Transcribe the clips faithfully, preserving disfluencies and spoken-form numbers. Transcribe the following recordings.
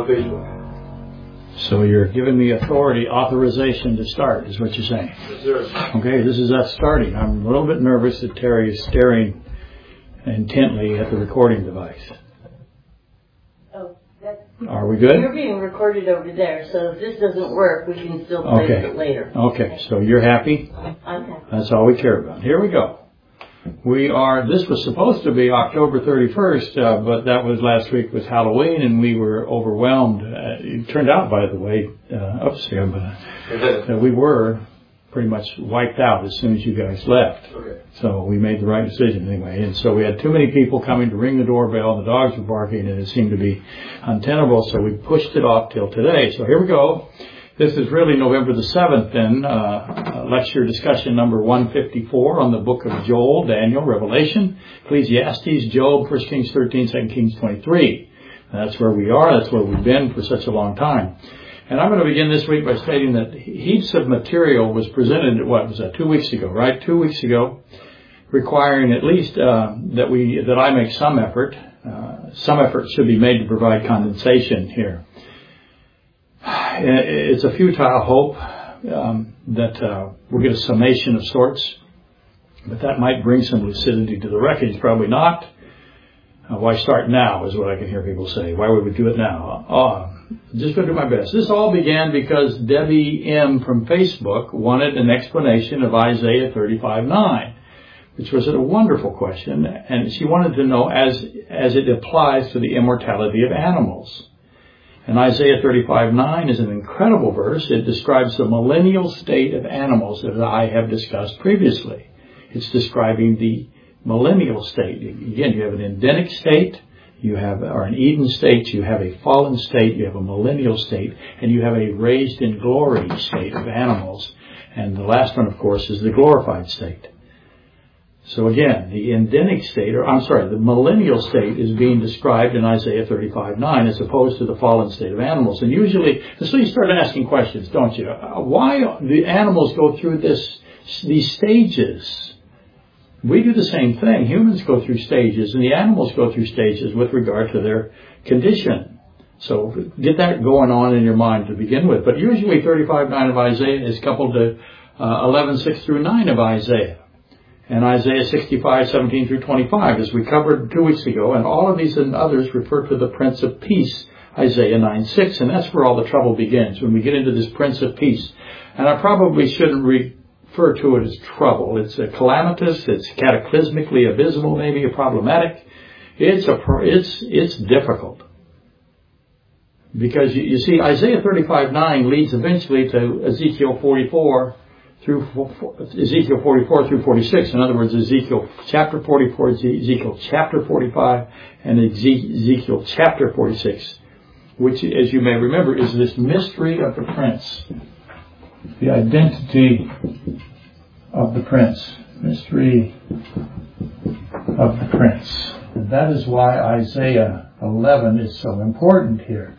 on Facebook. So you're giving me authority, authorization to start, is what you're saying. Yes, sir. Okay, this is us starting. I'm a little bit nervous that Terry is staring intently at the recording device. Oh, that's... Are we good? You're being recorded over there, so if this doesn't work, we can still play Okay. it later. Okay, so you're happy? I'm happy. That's all we care about. Here we go. We are, this was supposed to be October thirty-first, uh, but that was last week was Halloween, and we were overwhelmed. Uh, it turned out, by the way, uh, upstairs, but uh, we were pretty much wiped out as soon as you guys left. Okay. So we made the right decision anyway. And so we had too many people coming to ring the doorbell, and the dogs were barking, and it seemed to be untenable, so we pushed it off till today. So here we go. This is really November the seventh, then, uh, lecture discussion number one fifty-four on the book of Joel, Daniel, Revelation, Ecclesiastes, Job, First Kings thirteen, Second Kings twenty-three. That's where we are. That's where we've been for such a long time. And I'm going to begin this week by stating that heaps of material was presented, what was that, two weeks ago, right? Two weeks ago, requiring at least uh, that we that I make some effort. Uh, some effort should be made to provide condensation here. It's a futile hope um, that uh, we'll get a summation of sorts, but that might bring some lucidity to the wreckage. Probably not. Uh, why start now is what I can hear people say. Why would we do it now? Uh, just going to do my best. This all began because Debbie M. from Facebook wanted an explanation of Isaiah thirty-five nine, which was a wonderful question, and she wanted to know as as it applies to the immortality of animals. And Isaiah thirty-five nine is an incredible verse. It describes the millennial state of animals, as I have discussed previously. It's describing the millennial state. Again, you have an Edenic state, you have, or an Eden state, you have a fallen state, you have a millennial state, and you have a raised in glory state of animals. And the last one, of course, is the glorified state. So again, the Edenic state, or I'm sorry, the millennial state is being described in Isaiah thirty-five nine as opposed to the fallen state of animals. And usually, so you start asking questions, don't you? Why do animals go through this, these stages? We do the same thing. Humans go through stages, and the animals go through stages with regard to their condition. So get that going on in your mind to begin with. But usually thirty-five nine of Isaiah is coupled to uh, eleven six through nine of Isaiah. And Isaiah sixty-five seventeen through twenty-five, as we covered two weeks ago. And all of these and others refer to the Prince of Peace, Isaiah nine six. And that's where all the trouble begins, when we get into this Prince of Peace. And I probably shouldn't refer to it as trouble. It's a calamitous, it's cataclysmically abysmal, maybe problematic. It's a, it's, it's difficult. Because you, you see, Isaiah thirty-five nine leads eventually to Ezekiel forty-four through Ezekiel forty-four through forty-six. In other words, Ezekiel chapter forty-four, Ezekiel chapter forty-five, and Ezekiel chapter forty-six, which, as you may remember, is this mystery of the prince. The identity of the prince. Mystery of the prince. And that is why Isaiah eleven is so important here.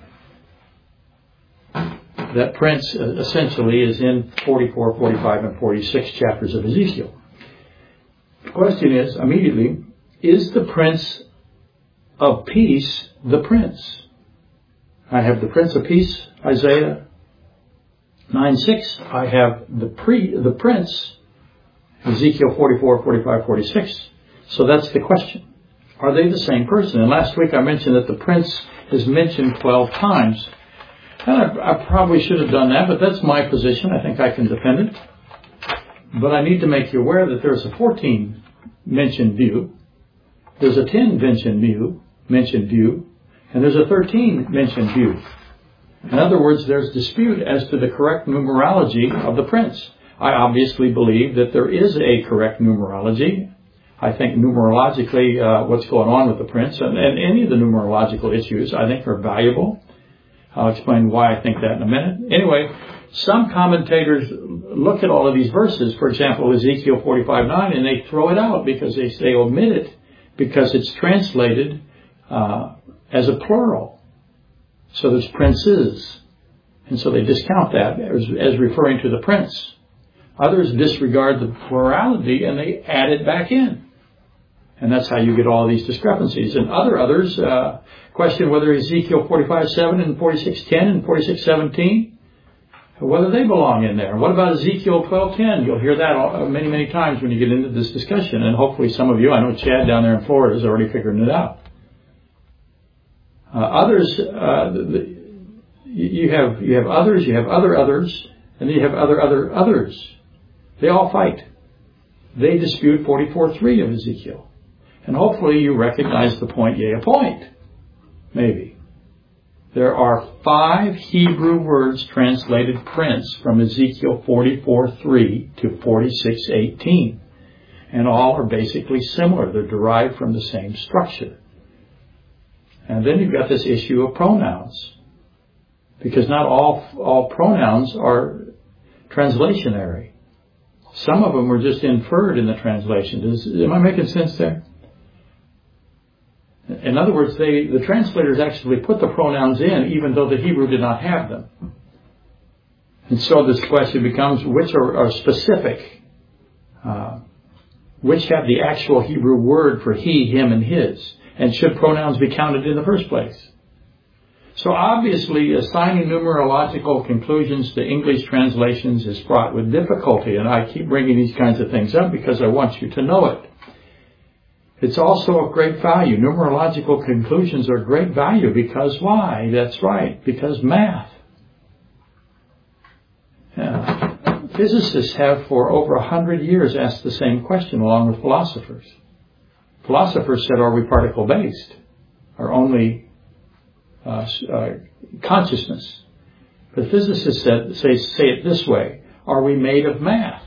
That prince uh, essentially is in forty-four, forty-five, and forty-six chapters of Ezekiel. The question is, immediately, is the Prince of Peace the prince? I have the Prince of Peace, Isaiah nine six. I have the pre, the prince, Ezekiel forty-four, forty-five, forty-six. So that's the question. Are they the same person? And last week I mentioned that the prince is mentioned twelve times. And I, I probably should have done that, but that's my position. I think I can defend it. But I need to make you aware that there's a fourteen mentioned view, there's a ten mentioned view, mentioned view, and there's a thirteen mentioned view. In other words, there's dispute as to the correct numerology of the prince. I obviously believe that there is a correct numerology. I think numerologically uh, what's going on with the prince, and, and any of the numerological issues, I think are valuable. I'll explain why I think that in a minute. Anyway, some commentators look at all of these verses, for example, Ezekiel forty-five nine, and they throw it out because they, they omit it because it's translated uh, as a plural. So there's princes. And so they discount that as, as referring to the prince. Others disregard the plurality and they add it back in. And that's how you get all these discrepancies. And other others uh, Question whether Ezekiel forty-five seven and forty-six ten and forty-six seventeen, whether they belong in there. What about Ezekiel twelve ten? You'll hear that many, many times when you get into this discussion. And hopefully some of you, I know Chad down there in Florida is already figuring it out. Uh, others, uh, the, you have you have others, you have other others, and then you have other other others. They all fight. They dispute forty-four three of Ezekiel. And hopefully you recognize the point, yea, a point. Maybe. There are five Hebrew words translated prince from Ezekiel forty-four three to forty-six eighteen. And all are basically similar. They're derived from the same structure. And then you've got this issue of pronouns. Because not all, all pronouns are translationary. Some of them were just inferred in the translation. Does, am I making sense there? In other words, they, the translators actually put the pronouns in even though the Hebrew did not have them. And so this question becomes, which are, are specific? Uh, which have the actual Hebrew word for he, him, and his? And should pronouns be counted in the first place? So obviously, assigning numerological conclusions to English translations is fraught with difficulty. And I keep bringing these kinds of things up because I want you to know it. It's also of great value. Numerological conclusions are great value because why? That's right, because math. Yeah. Physicists have for over a hundred years asked the same question along with philosophers. Philosophers said, are we particle-based? Are only uh, uh, consciousness? But physicists said, say, say it this way, are we made of math?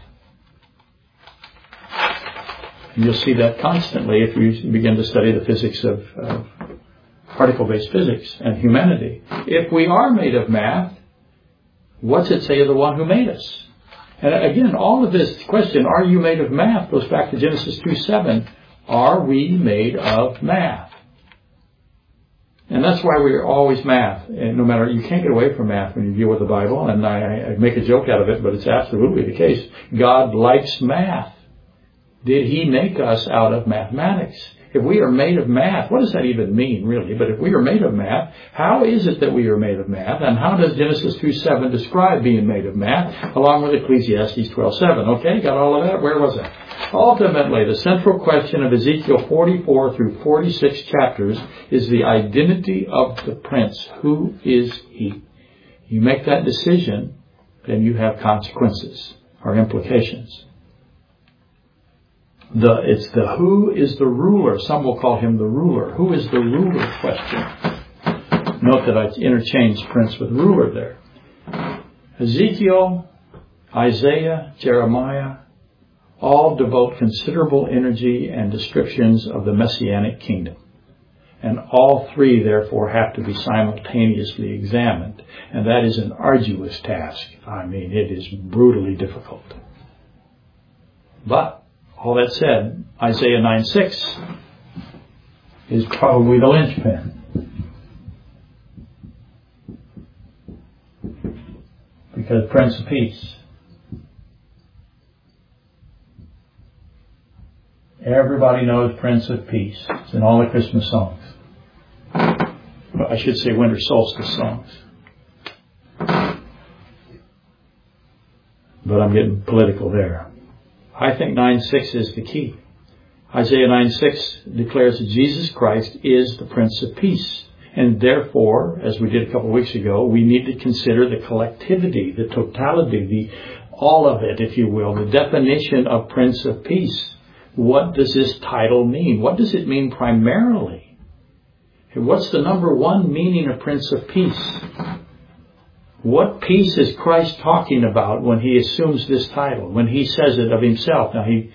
And you'll see that constantly if you begin to study the physics of, of particle-based physics and humanity. If we are made of math, what's it say of the one who made us? And again, all of this question, are you made of math, goes back to Genesis two seven. Are we made of math? And that's why we're always math. And no matter, you can't get away from math when you deal with the Bible. And I, I make a joke out of it, but it's absolutely the case. God likes math. Did He make us out of mathematics? If we are made of math, what does that even mean, really? But if we are made of math, how is it that we are made of math? And how does Genesis two seven describe being made of math, along with Ecclesiastes twelve seven? Okay, got all of that? Where was I? Ultimately, the central question of Ezekiel forty-four through forty-six chapters is the identity of the prince. Who is he? You make that decision, then you have consequences or implications. The, it's the who is the ruler. Some will call him the ruler. Who is the ruler question? Note that I interchanged prince with ruler there. Ezekiel, Isaiah, Jeremiah, all devote considerable energy and descriptions of the Messianic kingdom. And all three, therefore, have to be simultaneously examined. And that is an arduous task. I mean, it is brutally difficult. But all that said, Isaiah nine six is probably the linchpin. Because Prince of Peace. Everybody knows Prince of Peace. It's in all the Christmas songs. Well, I should say winter solstice songs. But I'm getting political there. I think nine six is the key. Isaiah nine six declares that Jesus Christ is the Prince of Peace. And therefore, as we did a couple of weeks ago, we need to consider the collectivity, the totality, the all of it, if you will, the definition of Prince of Peace. What does this title mean? What does it mean primarily? What's the number one meaning of Prince of Peace? What peace is Christ talking about when He assumes this title, when He says it of Himself? Now, He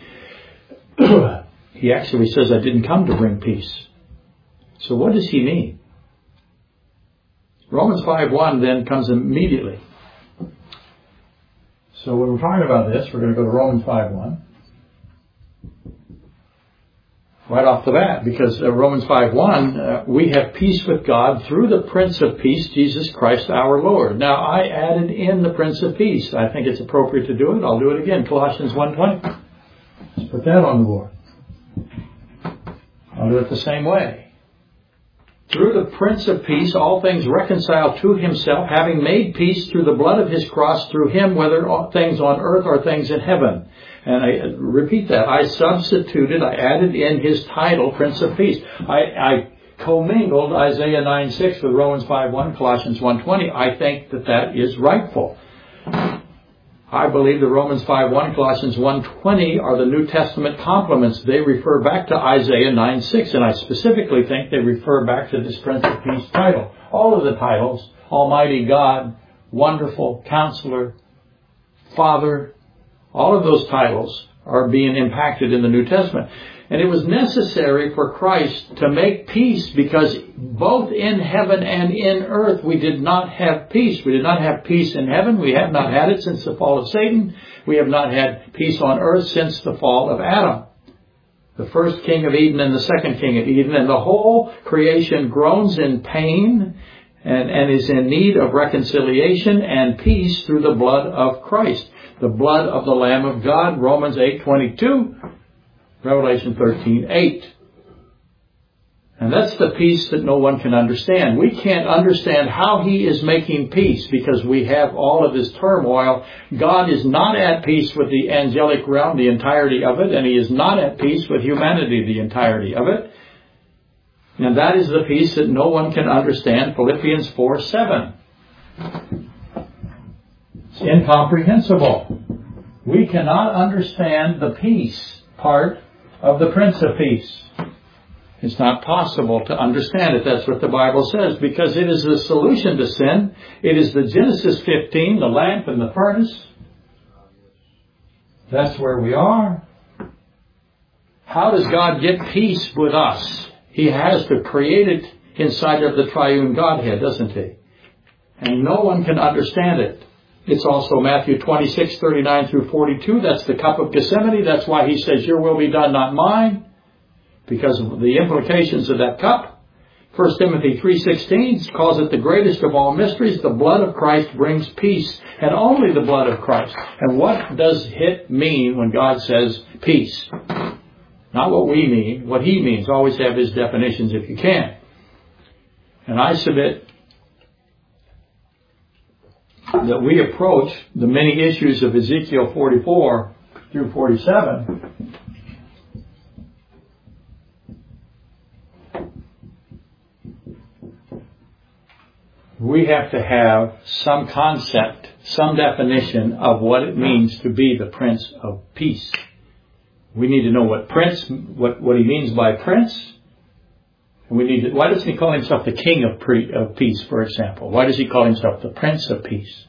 He actually says, I didn't come to bring peace. So what does He mean? Romans five one then comes immediately. So when we're talking about this, we're going to go to Romans five one. Right off the bat, because uh, Romans five one, uh, we have peace with God through the Prince of Peace, Jesus Christ our Lord. Now, I added in the Prince of Peace. I think it's appropriate to do it. I'll do it again. Colossians one twenty. Let's put that on the board. I'll do it the same way. through the Prince of Peace, all things reconciled to himself, having made peace through the blood of his cross, through him, whether things on earth or things in heaven. And I repeat that. I substituted, I added in his title, Prince of Peace. I, I commingled Isaiah nine six with Romans five one, Colossians one twenty. I think that that is rightful. I believe that Romans five one, Colossians one twenty are the New Testament complements. They refer back to Isaiah nine six, and I specifically think they refer back to this Prince of Peace title. All of the titles, Almighty God, Wonderful, Counselor, Father, all of those titles are being impacted in the New Testament. And it was necessary for Christ to make peace because both in heaven and in earth we did not have peace. We did not have peace in heaven. We have not had it since the fall of Satan. We have not had peace on earth since the fall of Adam, the first king of Eden and the second king of Eden. And the whole creation groans in pain and, and is in need of reconciliation and peace through the blood of Christ, the blood of the Lamb of God, Romans eight twenty-two. Revelation thirteen eight. And that's the peace that no one can understand. We can't understand how he is making peace because we have all of this turmoil. God is not at peace with the angelic realm, the entirety of it, and he is not at peace with humanity, the entirety of it. And that is the peace that no one can understand. Philippians four seven. It's incomprehensible. We cannot understand the peace part of the Prince of Peace. It's not possible to understand it. That's what the Bible says, because it is the solution to sin. It is the Genesis fifteen, the lamp and the furnace. That's where we are. How does God get peace with us? He has to create it inside of the triune Godhead, doesn't he? And no one can understand it. It's also Matthew twenty-six, thirty-nine through forty-two. That's the cup of Gethsemane. That's why he says, your will be done, not mine. Because of the implications of that cup. First Timothy three sixteen calls it the greatest of all mysteries. The blood of Christ brings peace. And only the blood of Christ. And what does it mean when God says peace? Not what we mean. What he means. Always have his definitions if you can. And I submit that we approach the many issues of Ezekiel forty-four through forty-seven we have to have some concept, some definition of what it means to be the Prince of Peace. We need to know what Prince, what, what he means by Prince. We need to, why doesn't he call himself the King of, pre, of Peace, for example? Why does he call himself the Prince of Peace?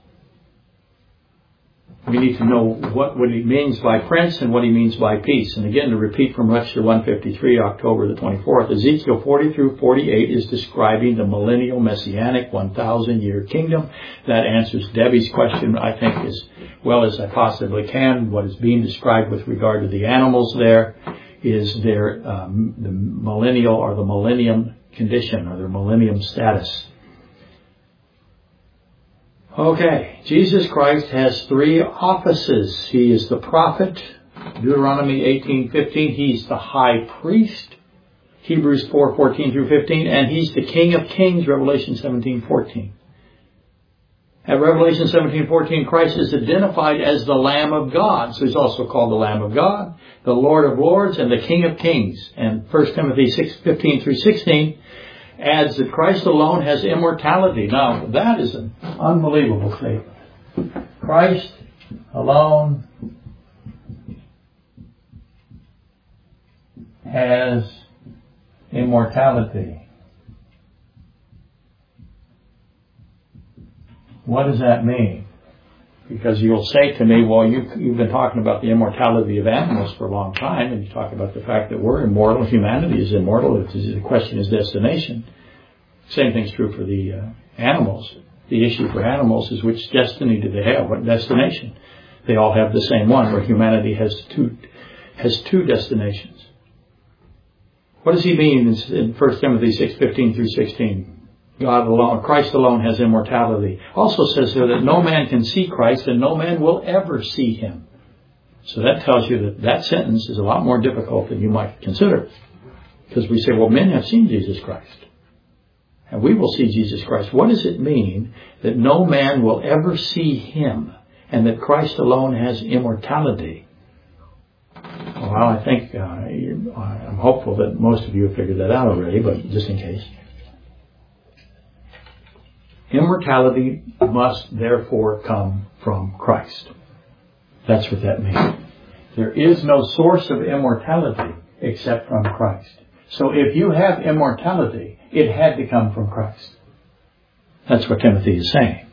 We need to know what, what he means by Prince and what he means by peace. And again, to repeat from lecture one fifty-three, October the twenty-fourth, Ezekiel forty through forty-eight is describing the millennial messianic one thousand year kingdom. That answers Debbie's question, I think, as well as I possibly can. What is being described with regard to the animals there is their um, the millennial or the millennium condition or their millennium status. Okay, Jesus Christ has three offices. He is the prophet, Deuteronomy eighteen fifteen. He's the high priest, Hebrews four fourteen through fifteen. And he's the King of Kings, Revelation seventeen fourteen. At Revelation seventeen fourteen, Christ is identified as the Lamb of God. So he's also called the Lamb of God, the Lord of Lords, and the King of Kings. And First Timothy six fifteen through sixteen adds that Christ alone has immortality. Now, that is an unbelievable statement. Christ alone has immortality. What does that mean? Because you'll say to me, well, you, you've been talking about the immortality of animals for a long time, and you talk about the fact that we're immortal, humanity is immortal. The question is destination. Same thing's true for the uh, animals. The issue for animals is which destiny do they have? What destination? They all have the same one, where humanity has two has two destinations. What does he mean in First Timothy six fifteen through sixteen? God alone, Christ alone has immortality. Also says here that no man can see Christ and no man will ever see him. So that tells you that that sentence is a lot more difficult than you might consider. Because we say, well, men have seen Jesus Christ. and we will see Jesus Christ. What does it mean that no man will ever see him and that Christ alone has immortality? Well, I think, uh, I'm hopeful that most of you have figured that out already, but just in case. Immortality must therefore come from Christ. That's what that means. There is no source of immortality except from Christ. So if you have immortality, it had to come from Christ. That's what Timothy is saying.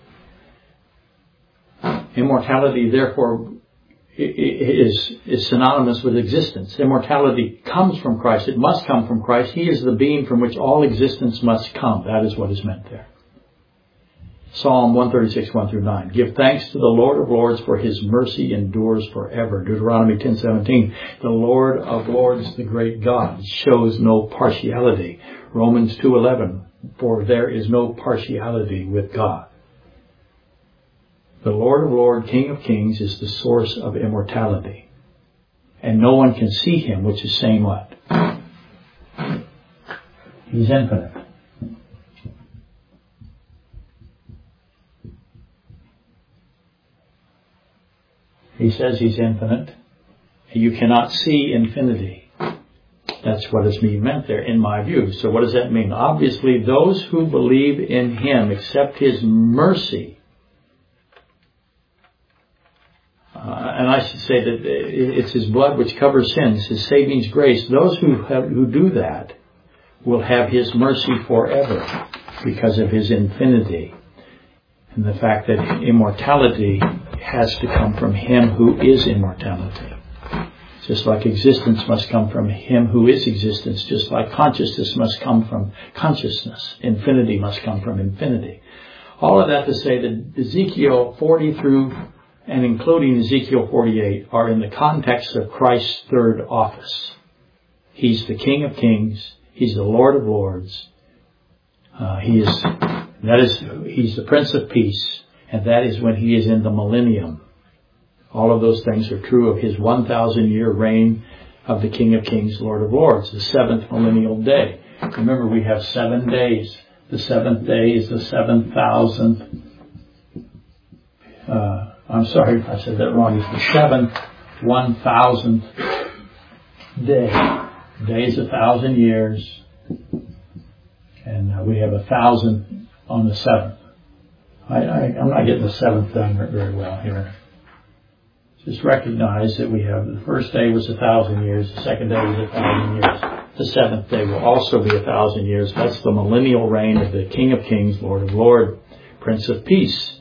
Immortality, therefore, is, is synonymous with existence. Immortality comes from Christ. It must come from Christ. He is the being from which all existence must come. That is what is meant there. Psalm one thirty-six, one through nine. Give thanks to the Lord of Lords, for his mercy endures forever. Deuteronomy ten seventeen. The Lord of Lords, the great God, shows no partiality. Romans two eleven. For there is no partiality with God. The Lord of Lords, King of Kings, is the source of immortality. And no one can see him, which is saying what? He's infinite. He says he's infinite. You cannot see infinity. That's what is being meant there, in my view. So what does that mean? Obviously, those who believe in him accept his mercy. Uh, and I should say that it's his blood which covers sins, his saving grace. Those who have, who do that will have his mercy forever because of his infinity. And the fact that immortality has to come from him who is immortality. Just like existence must come from him who is existence, just like consciousness must come from consciousness. Infinity must come from infinity. All of that to say that Ezekiel forty through and including Ezekiel forty-eight are in the context of Christ's third office. He's the King of Kings. He's the Lord of Lords. Uh, he is, that is, he's the Prince of Peace. And that is when he is in the millennium. All of those things are true of his one thousand year reign of the King of Kings, Lord of Lords, the seventh millennial day. Remember, we have seven days. The seventh day is the seven thousandth. Uh, I'm sorry if I said that wrong. It's the seventh one thousandth day. Day is a thousand years. And uh, we have a thousand on the seventh. I, I, I'm not getting the seventh done very well here. Just recognize that we have the first day was a thousand years, the second day was a thousand years. The seventh day will also be a thousand years. That's the millennial reign of the King of Kings, Lord of Lords, Prince of Peace.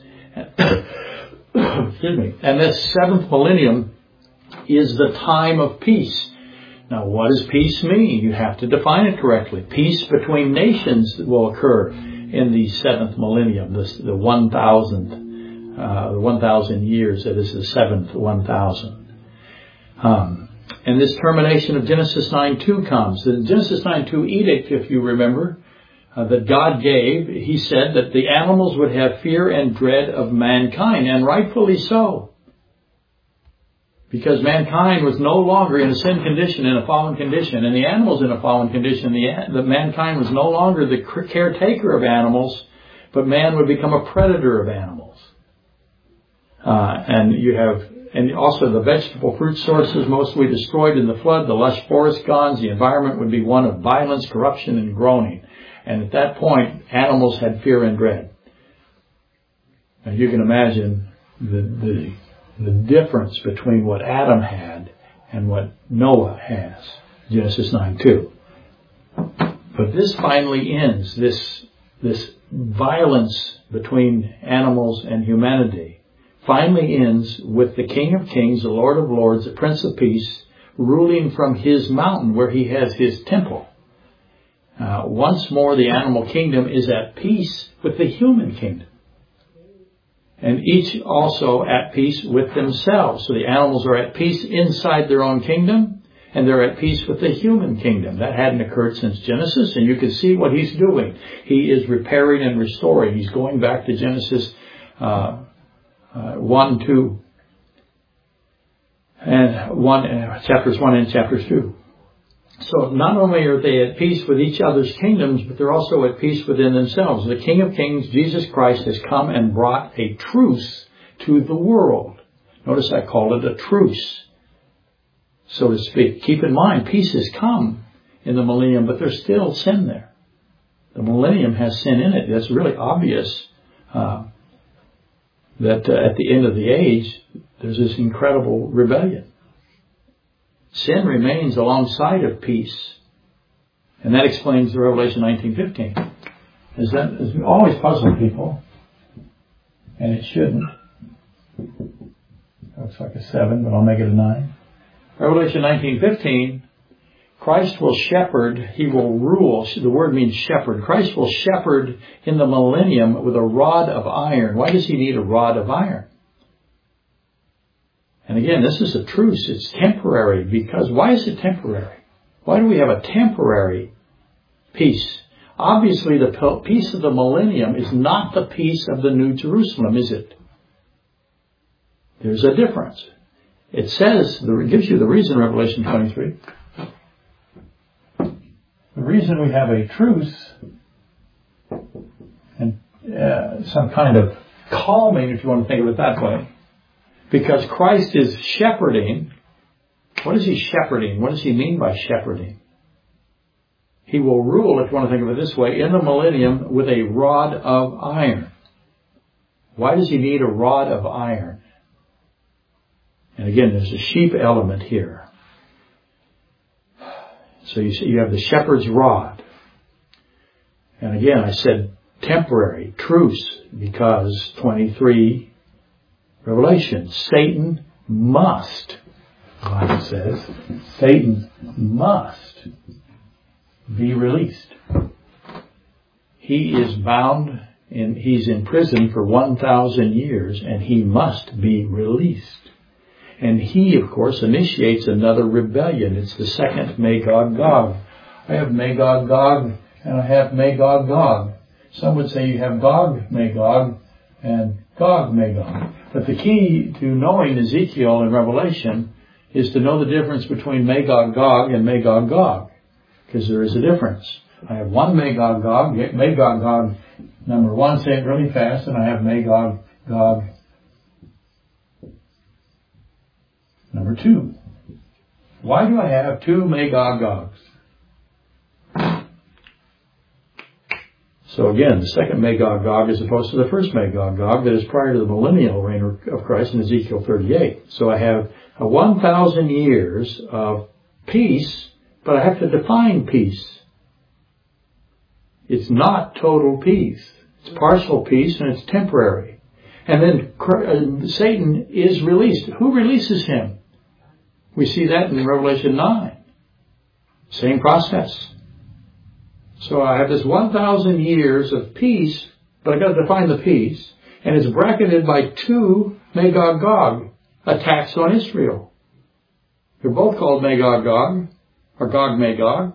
Excuse me. And this seventh millennium is the time of peace. Now, what does peace mean? You have to define it correctly. Peace between nations will occur in the seventh millennium, the, the one thousandth, uh, the one thousand years. That is the seventh one thousand. Um, and this termination of Genesis nine two comes. The Genesis nine two edict, if you remember, uh, that God gave, he said that the animals would have fear and dread of mankind, and rightfully so. Because mankind was no longer in a sin condition, in a fallen condition, and the animals in a fallen condition. The, the mankind was no longer the caretaker of animals, but man would become a predator of animals. Uh, and you have, and also the vegetable fruit sources mostly destroyed in the flood, the lush forest gone, the environment would be one of violence, corruption, and groaning. And at that point, animals had fear and dread. And you can imagine the, the the difference between what Adam had and what Noah has. Genesis nine two. But this finally ends, this, this violence between animals and humanity finally ends with the King of Kings, the Lord of Lords, the Prince of Peace, ruling from his mountain where he has his temple. Uh, once more, the animal kingdom is at peace with the human kingdom. And each also at peace with themselves. So the animals are at peace inside their own kingdom, and they're at peace with the human kingdom. That hadn't occurred since Genesis, and you can see what he's doing. He is repairing and restoring. He's going back to Genesis uh, uh, one, two, and one, uh, chapters one and chapters two. So not only are they at peace with each other's kingdoms, but they're also at peace within themselves. The King of Kings, Jesus Christ, has come and brought a truce to the world. Notice I called it a truce, so to speak. Keep in mind, peace has come in the millennium, but there's still sin there. The millennium has sin in it. That's really obvious uh, that uh, at the end of the age, there's this incredible rebellion. Sin remains alongside of peace. And that explains the Revelation nineteen fifteen. Is that is always puzzling people. And it shouldn't. Looks like a seven, but I'll make it a nine. Revelation nineteen fifteen, Christ will shepherd, He will rule. The word means shepherd. Christ will shepherd in the millennium with a rod of iron. Why does He need a rod of iron? And again, this is a truce. It's temporary. Because why is it temporary? Why do we have a temporary peace? Obviously, the peace of the millennium is not the peace of the New Jerusalem, is it? There's a difference. It says, it gives you the reason, Revelation twenty-three. The reason we have a truce and uh, some kind of calming, if you want to think of it that way, because Christ is shepherding. What is He shepherding? What does He mean by shepherding? He will rule, if you want to think of it this way, in the millennium with a rod of iron. Why does He need a rod of iron? And again, there's a sheep element here. So you see, you have the shepherd's rod. And again, I said temporary, truce, because twenty-three, Revelation, Satan must, the Bible says, Satan must be released. He is bound and he's in prison for one thousand years, and he must be released. And he, of course, initiates another rebellion. It's the second Magog Gog. I have Magog Gog and I have Magog Gog. Some would say you have Gog Magog and Gog Magog. But the key to knowing Ezekiel and Revelation is to know the difference between Magog Gog and Magog Gog. Because there is a difference. I have one Magog Gog, Magog Gog number one, say it really fast, and I have Magog Gog number two. Why do I have two Magog Gogs? So again, the second Magog Gog is opposed to the first Magog Gog that is prior to the millennial reign of Christ in Ezekiel thirty-eight. So I have a one thousand years of peace, but I have to define peace. It's not total peace. It's partial peace and it's temporary. And then Satan is released. Who releases him? We see that in Revelation nine. Same process. So I have this one thousand years of peace, but I've got to define the peace, and it's bracketed by two Magog Gog attacks on Israel. They're both called Magog Gog, or Gog Magog.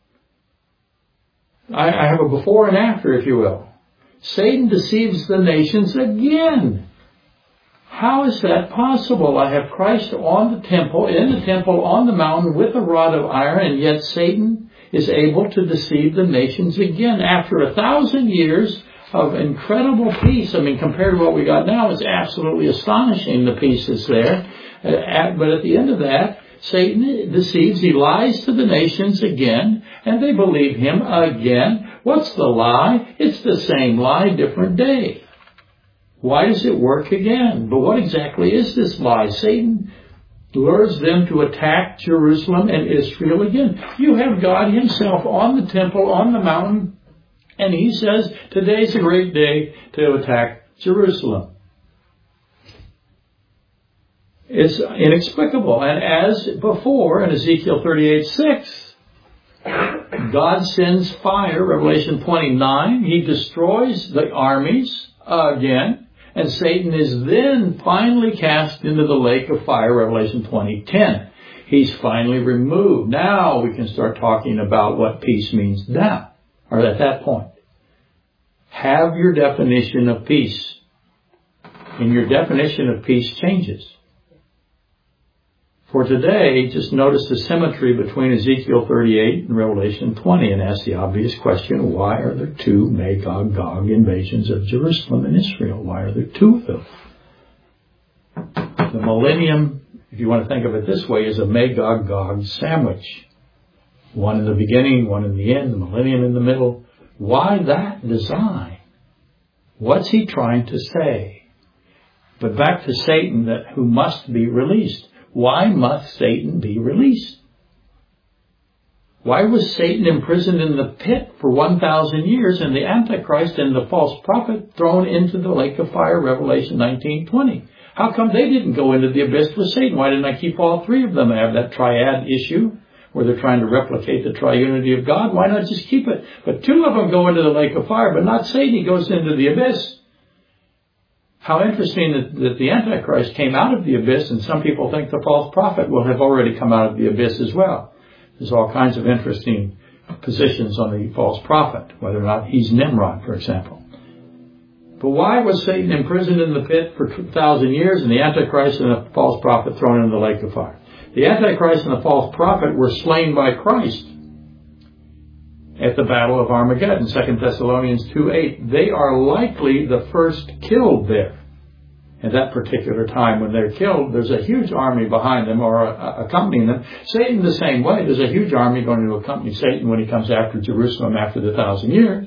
I, I have a before and after, if you will. Satan deceives the nations again. How is that possible? I have Christ on the temple, in the temple, on the mountain with a rod of iron, and yet Satan is able to deceive the nations again. After a thousand years of incredible peace, I mean, compared to what we got now, it's absolutely astonishing, the peace that's there. But at the end of that, Satan deceives, he lies to the nations again, and they believe him again. What's the lie? It's the same lie, different day. Why does it work again? But what exactly is this lie? Satan lures them to attack Jerusalem and Israel again. You have God himself on the temple, on the mountain, and he says, today's a great day to attack Jerusalem. It's inexplicable. And as before in Ezekiel thirty-eight six, God sends fire, Revelation twenty-nine. He destroys the armies again. And Satan is then finally cast into the lake of fire, Revelation twenty ten. He's finally removed. Now we can start talking about what peace means now, or at that point. Have your definition of peace. And your definition of peace changes. For today, just notice the symmetry between Ezekiel thirty-eight and Revelation twenty and ask the obvious question, why are there two Magog-Gog invasions of Jerusalem and Israel? Why are there two of them? The millennium, if you want to think of it this way, is a Magog-Gog sandwich. One in the beginning, one in the end, the millennium in the middle. Why that design? What's he trying to say? But back to Satan, that who must be released. Why must Satan be released? Why was Satan imprisoned in the pit for one thousand years and the Antichrist and the false prophet thrown into the lake of fire, Revelation nineteen twenty? How come they didn't go into the abyss with Satan? Why didn't I keep all three of them? I have that triad issue where they're trying to replicate the triunity of God. Why not just keep it? But two of them go into the lake of fire, but not Satan. He goes into the abyss. How interesting that, that the Antichrist came out of the abyss, and some people think the false prophet will have already come out of the abyss as well. There's all kinds of interesting positions on the false prophet, whether or not he's Nimrod, for example. But why was Satan imprisoned in the pit for two thousand years and the Antichrist and the false prophet thrown into the lake of fire? The Antichrist and the false prophet were slain by Christ at the Battle of Armageddon, Second Thessalonians two eight. They are likely the first killed there. At that particular time when they're killed, there's a huge army behind them or uh, accompanying them. Satan the same way. There's a huge army going to accompany Satan when he comes after Jerusalem after the thousand years.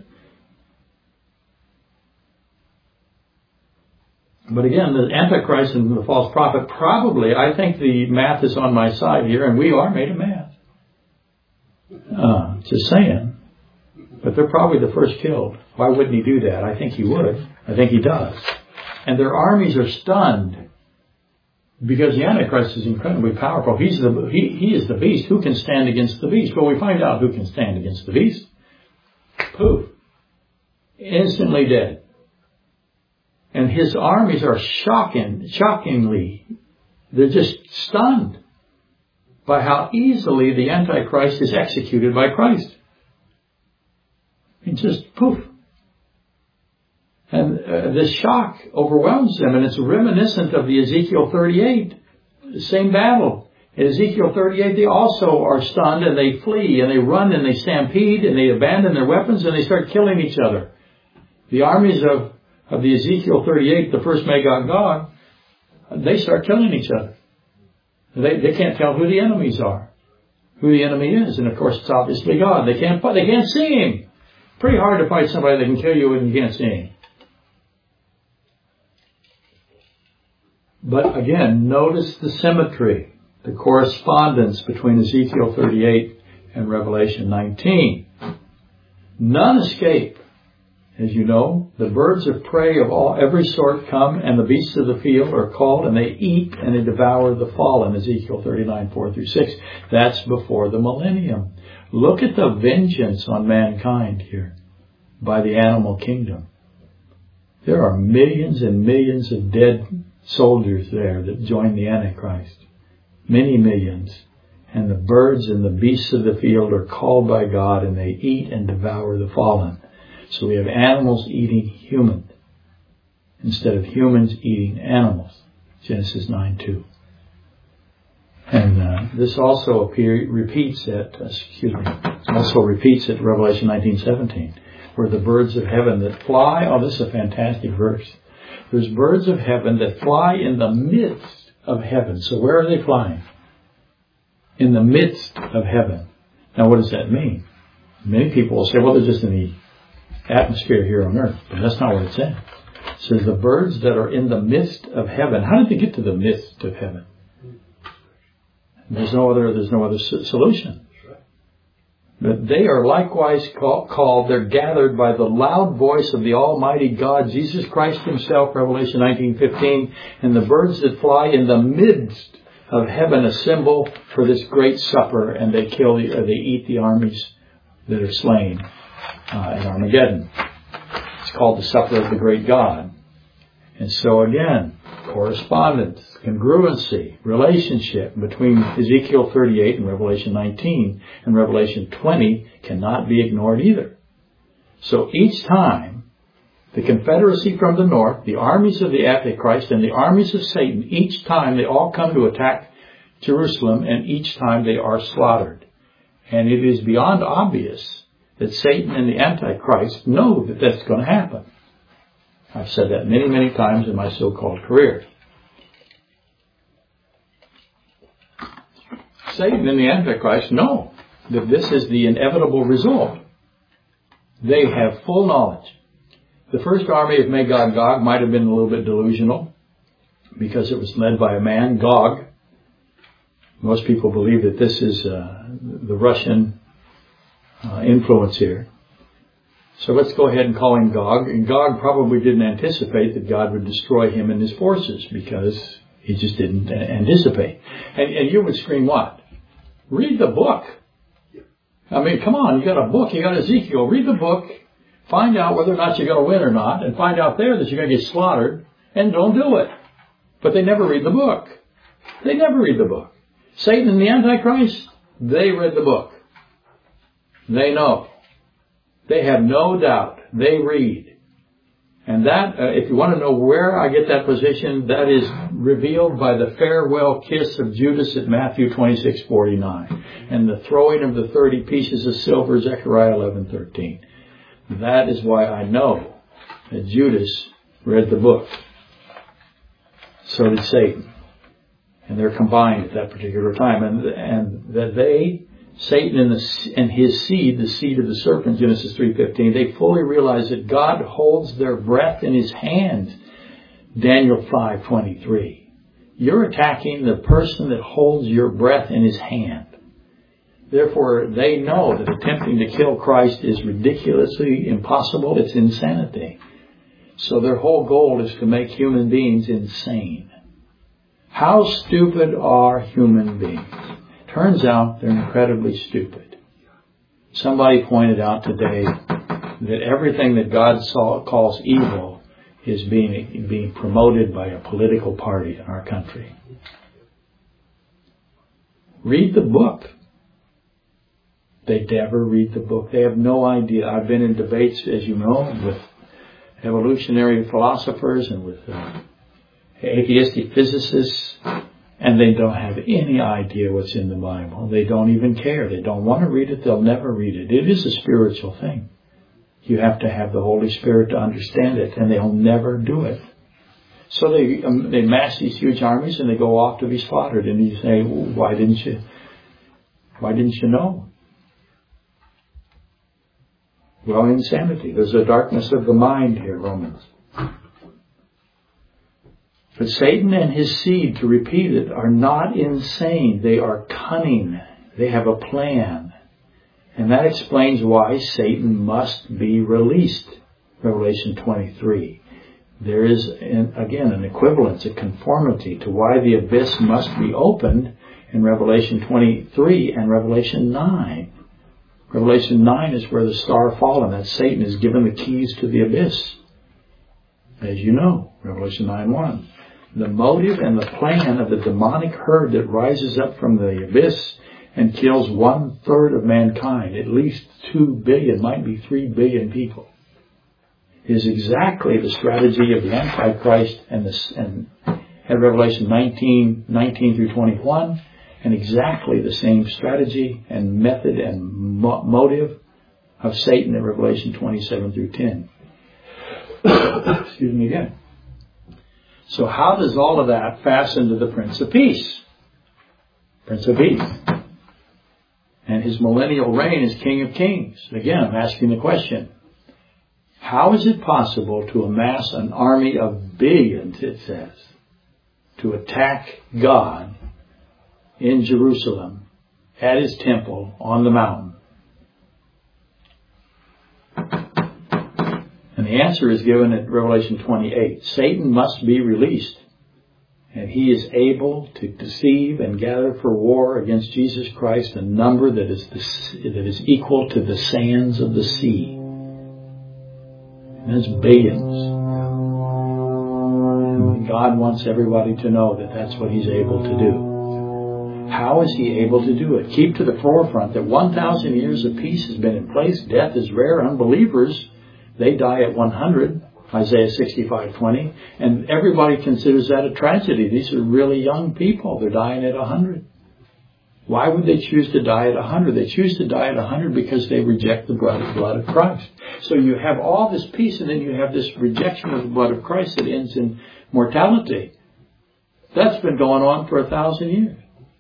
But again, the Antichrist and the false prophet probably, I think the math is on my side here, and we are made of math. Uh, just saying. But they're probably the first killed. Why wouldn't he do that? I think he would. I think he does. And their armies are stunned because the Antichrist is incredibly powerful. He's the, he, he is the beast. Who can stand against the beast? Well, we find out who can stand against the beast. Poof. Instantly dead. And his armies are shocking, shockingly, they're just stunned by how easily the Antichrist is executed by Christ. It's just poof. And uh, this shock overwhelms them, and it's reminiscent of the Ezekiel thirty-eight, same battle. In Ezekiel thirty-eight, they also are stunned, and they flee, and they run, and they stampede, and they abandon their weapons, and they start killing each other. The armies of of the Ezekiel thirty-eight, the first Magog-Gog, they start killing each other. They they can't tell who the enemies are, who the enemy is, and of course it's obviously God. They can't they can't see him. Pretty hard to fight somebody that can kill you when you can't see him. But again, notice the symmetry, the correspondence between Ezekiel thirty-eight and Revelation nineteen. None escape. As you know, the birds of prey of all every sort come, and the beasts of the field are called, and they eat and they devour the fallen. Ezekiel thirty-nine, four through six. That's before the millennium. Look at the vengeance on mankind here by the animal kingdom. There are millions and millions of dead soldiers there that join the Antichrist. Many millions. And the birds and the beasts of the field are called by God, and they eat and devour the fallen. So we have animals eating humans instead of humans eating animals. Genesis nine two. And uh, this also appear, repeats at, uh, excuse me, also repeats at Revelation nineteen seventeen, where the birds of heaven that fly, oh, this is a fantastic verse. There's birds of heaven that fly in the midst of heaven. So where are they flying? In the midst of heaven. Now what does that mean? Many people will say, well, they're just in the atmosphere here on earth. But that's not what it says. It says the birds that are in the midst of heaven. How did they get to the midst of heaven? There's no other, there's no other solution. But they are likewise call, called, they're gathered by the loud voice of the Almighty God, Jesus Christ Himself, Revelation nineteen fifteen, and the birds that fly in the midst of heaven assemble for this great supper, and they kill, the, or they eat the armies that are slain uh, in Armageddon. It's called the supper of the great God. And so again, correspondence, congruency, relationship between Ezekiel thirty-eight and Revelation nineteen and Revelation twenty cannot be ignored either. So each time the confederacy from the north, the armies of the Antichrist and the armies of Satan, each time they all come to attack Jerusalem, and each time they are slaughtered. And it is beyond obvious that Satan and the Antichrist know that that's going to happen. I've said that many, many times in my so-called career. Satan and the Antichrist know that this is the inevitable result. They have full knowledge. The first army of Magog and Gog might have been a little bit delusional because it was led by a man, Gog. Most people believe that this is uh, the Russian uh, influence here. So let's go ahead and call him Gog. And Gog probably didn't anticipate that God would destroy him and his forces because he just didn't anticipate. And, and you would scream what? Read the book. I mean, come on, you got a book, you got Ezekiel. Read the book, find out whether or not you're going to win or not, and find out there that you're going to get slaughtered, and don't do it. But they never read the book. They never read the book. Satan and the Antichrist, they read the book. They know. They have no doubt. They read. And that, uh, if you want to know where I get that position, that is revealed by the farewell kiss of Judas at Matthew twenty-six forty-nine, and the throwing of the thirty pieces of silver, Zechariah eleven thirteen. That is why I know that Judas read the book. So did Satan. And they're combined at that particular time. And, and that they, Satan and, the, and his seed, the seed of the serpent, Genesis three fifteen, they fully realize that God holds their breath in His hand, Daniel five twenty-three. You're attacking the person that holds your breath in His hand. Therefore, they know that attempting to kill Christ is ridiculously impossible. It's insanity. So their whole goal is to make human beings insane. How stupid are human beings? Turns out they're incredibly stupid. Somebody pointed out today that everything that God saw, calls evil is being, being promoted by a political party in our country. Read the book. They never read the book. They have no idea. I've been in debates, as you know, with evolutionary philosophers and with uh, atheistic physicists, and they don't have any idea what's in the Bible. They don't even care. They don't want to read it. They'll never read it. It is a spiritual thing. You have to have the Holy Spirit to understand it, and they'll never do it. So they um, they mass these huge armies, and they go off to be slaughtered. And you say, well, why didn't you? Why didn't you know? Well, insanity. There's a darkness of the mind here, Romans. But Satan and his seed, to repeat it, are not insane. They are cunning. They have a plan. And that explains why Satan must be released. Revelation twenty-three. There is, again, an equivalence, a conformity to why the abyss must be opened in Revelation twenty-three and Revelation nine. Revelation nine is where the star fallen, that Satan is given the keys to the abyss. As you know, Revelation nine one. The motive and the plan of the demonic herd that rises up from the abyss and kills one third of mankind, at least two billion, might be three billion people, is exactly the strategy of the Antichrist and, the, and, and Revelation nineteen, nineteen through twenty-one, and exactly the same strategy and method and mo- motive of Satan in Revelation twenty-seven through ten. Excuse me again. So how does all of that fasten to the Prince of Peace? Prince of Peace. And his millennial reign as King of Kings. Again, I'm asking the question. How is it possible to amass an army of billions, it says, to attack God in Jerusalem, at His temple, on the mountain? And the answer is given at Revelation twenty-eight. Satan must be released. And he is able to deceive and gather for war against Jesus Christ a number that is the, that is equal to the sands of the sea. And that's billions. And God wants everybody to know that that's what He's able to do. How is He able to do it? Keep to the forefront that one thousand years of peace has been in place. Death is rare. Unbelievers, they die at one hundred. Isaiah sixty-five twenty, and everybody considers that a tragedy. These are really young people. They're dying at one hundred. Why would they choose to die at one hundred? They choose to die at one hundred because they reject the blood, blood of Christ. So you have all this peace, and then you have this rejection of the blood of Christ that ends in mortality. That's been going on for a thousand years.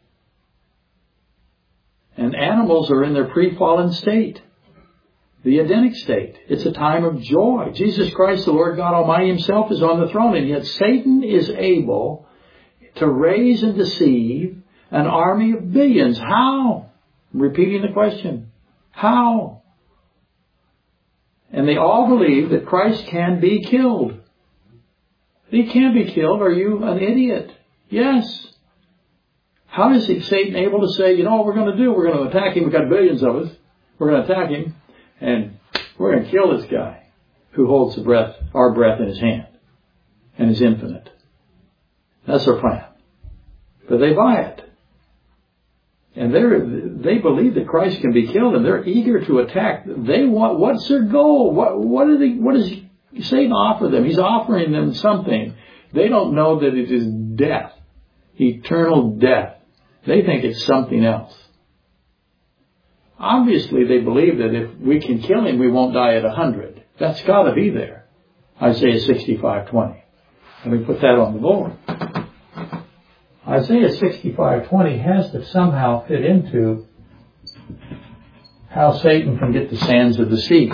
And animals are in their pre-fallen state, the Edenic state. It's a time of joy. Jesus Christ, the Lord God Almighty Himself, is on the throne, and yet Satan is able to raise and deceive an army of billions. How? I'm repeating the question. How? And they all believe that Christ can be killed. He can be killed. Are you an idiot? Yes. How is Satan able to say, you know what we're going to do? We're going to attack him. We've got billions of us. We're going to attack him. And we're going to kill this guy who holds the breath, our breath in his hand and is infinite. That's their plan. But they buy it. And they're, they believe that Christ can be killed, and they're eager to attack. They want, what's their goal? What, what, are they, what does Satan offer them? He's offering them something. They don't know that it is death, eternal death. They think it's something else. Obviously, they believe that if we can kill him, we won't die at a hundred. That's got to be there. Isaiah sixty-five twenty. Let me put that on the board. Isaiah sixty-five twenty has to somehow fit into how Satan can get the sands of the sea.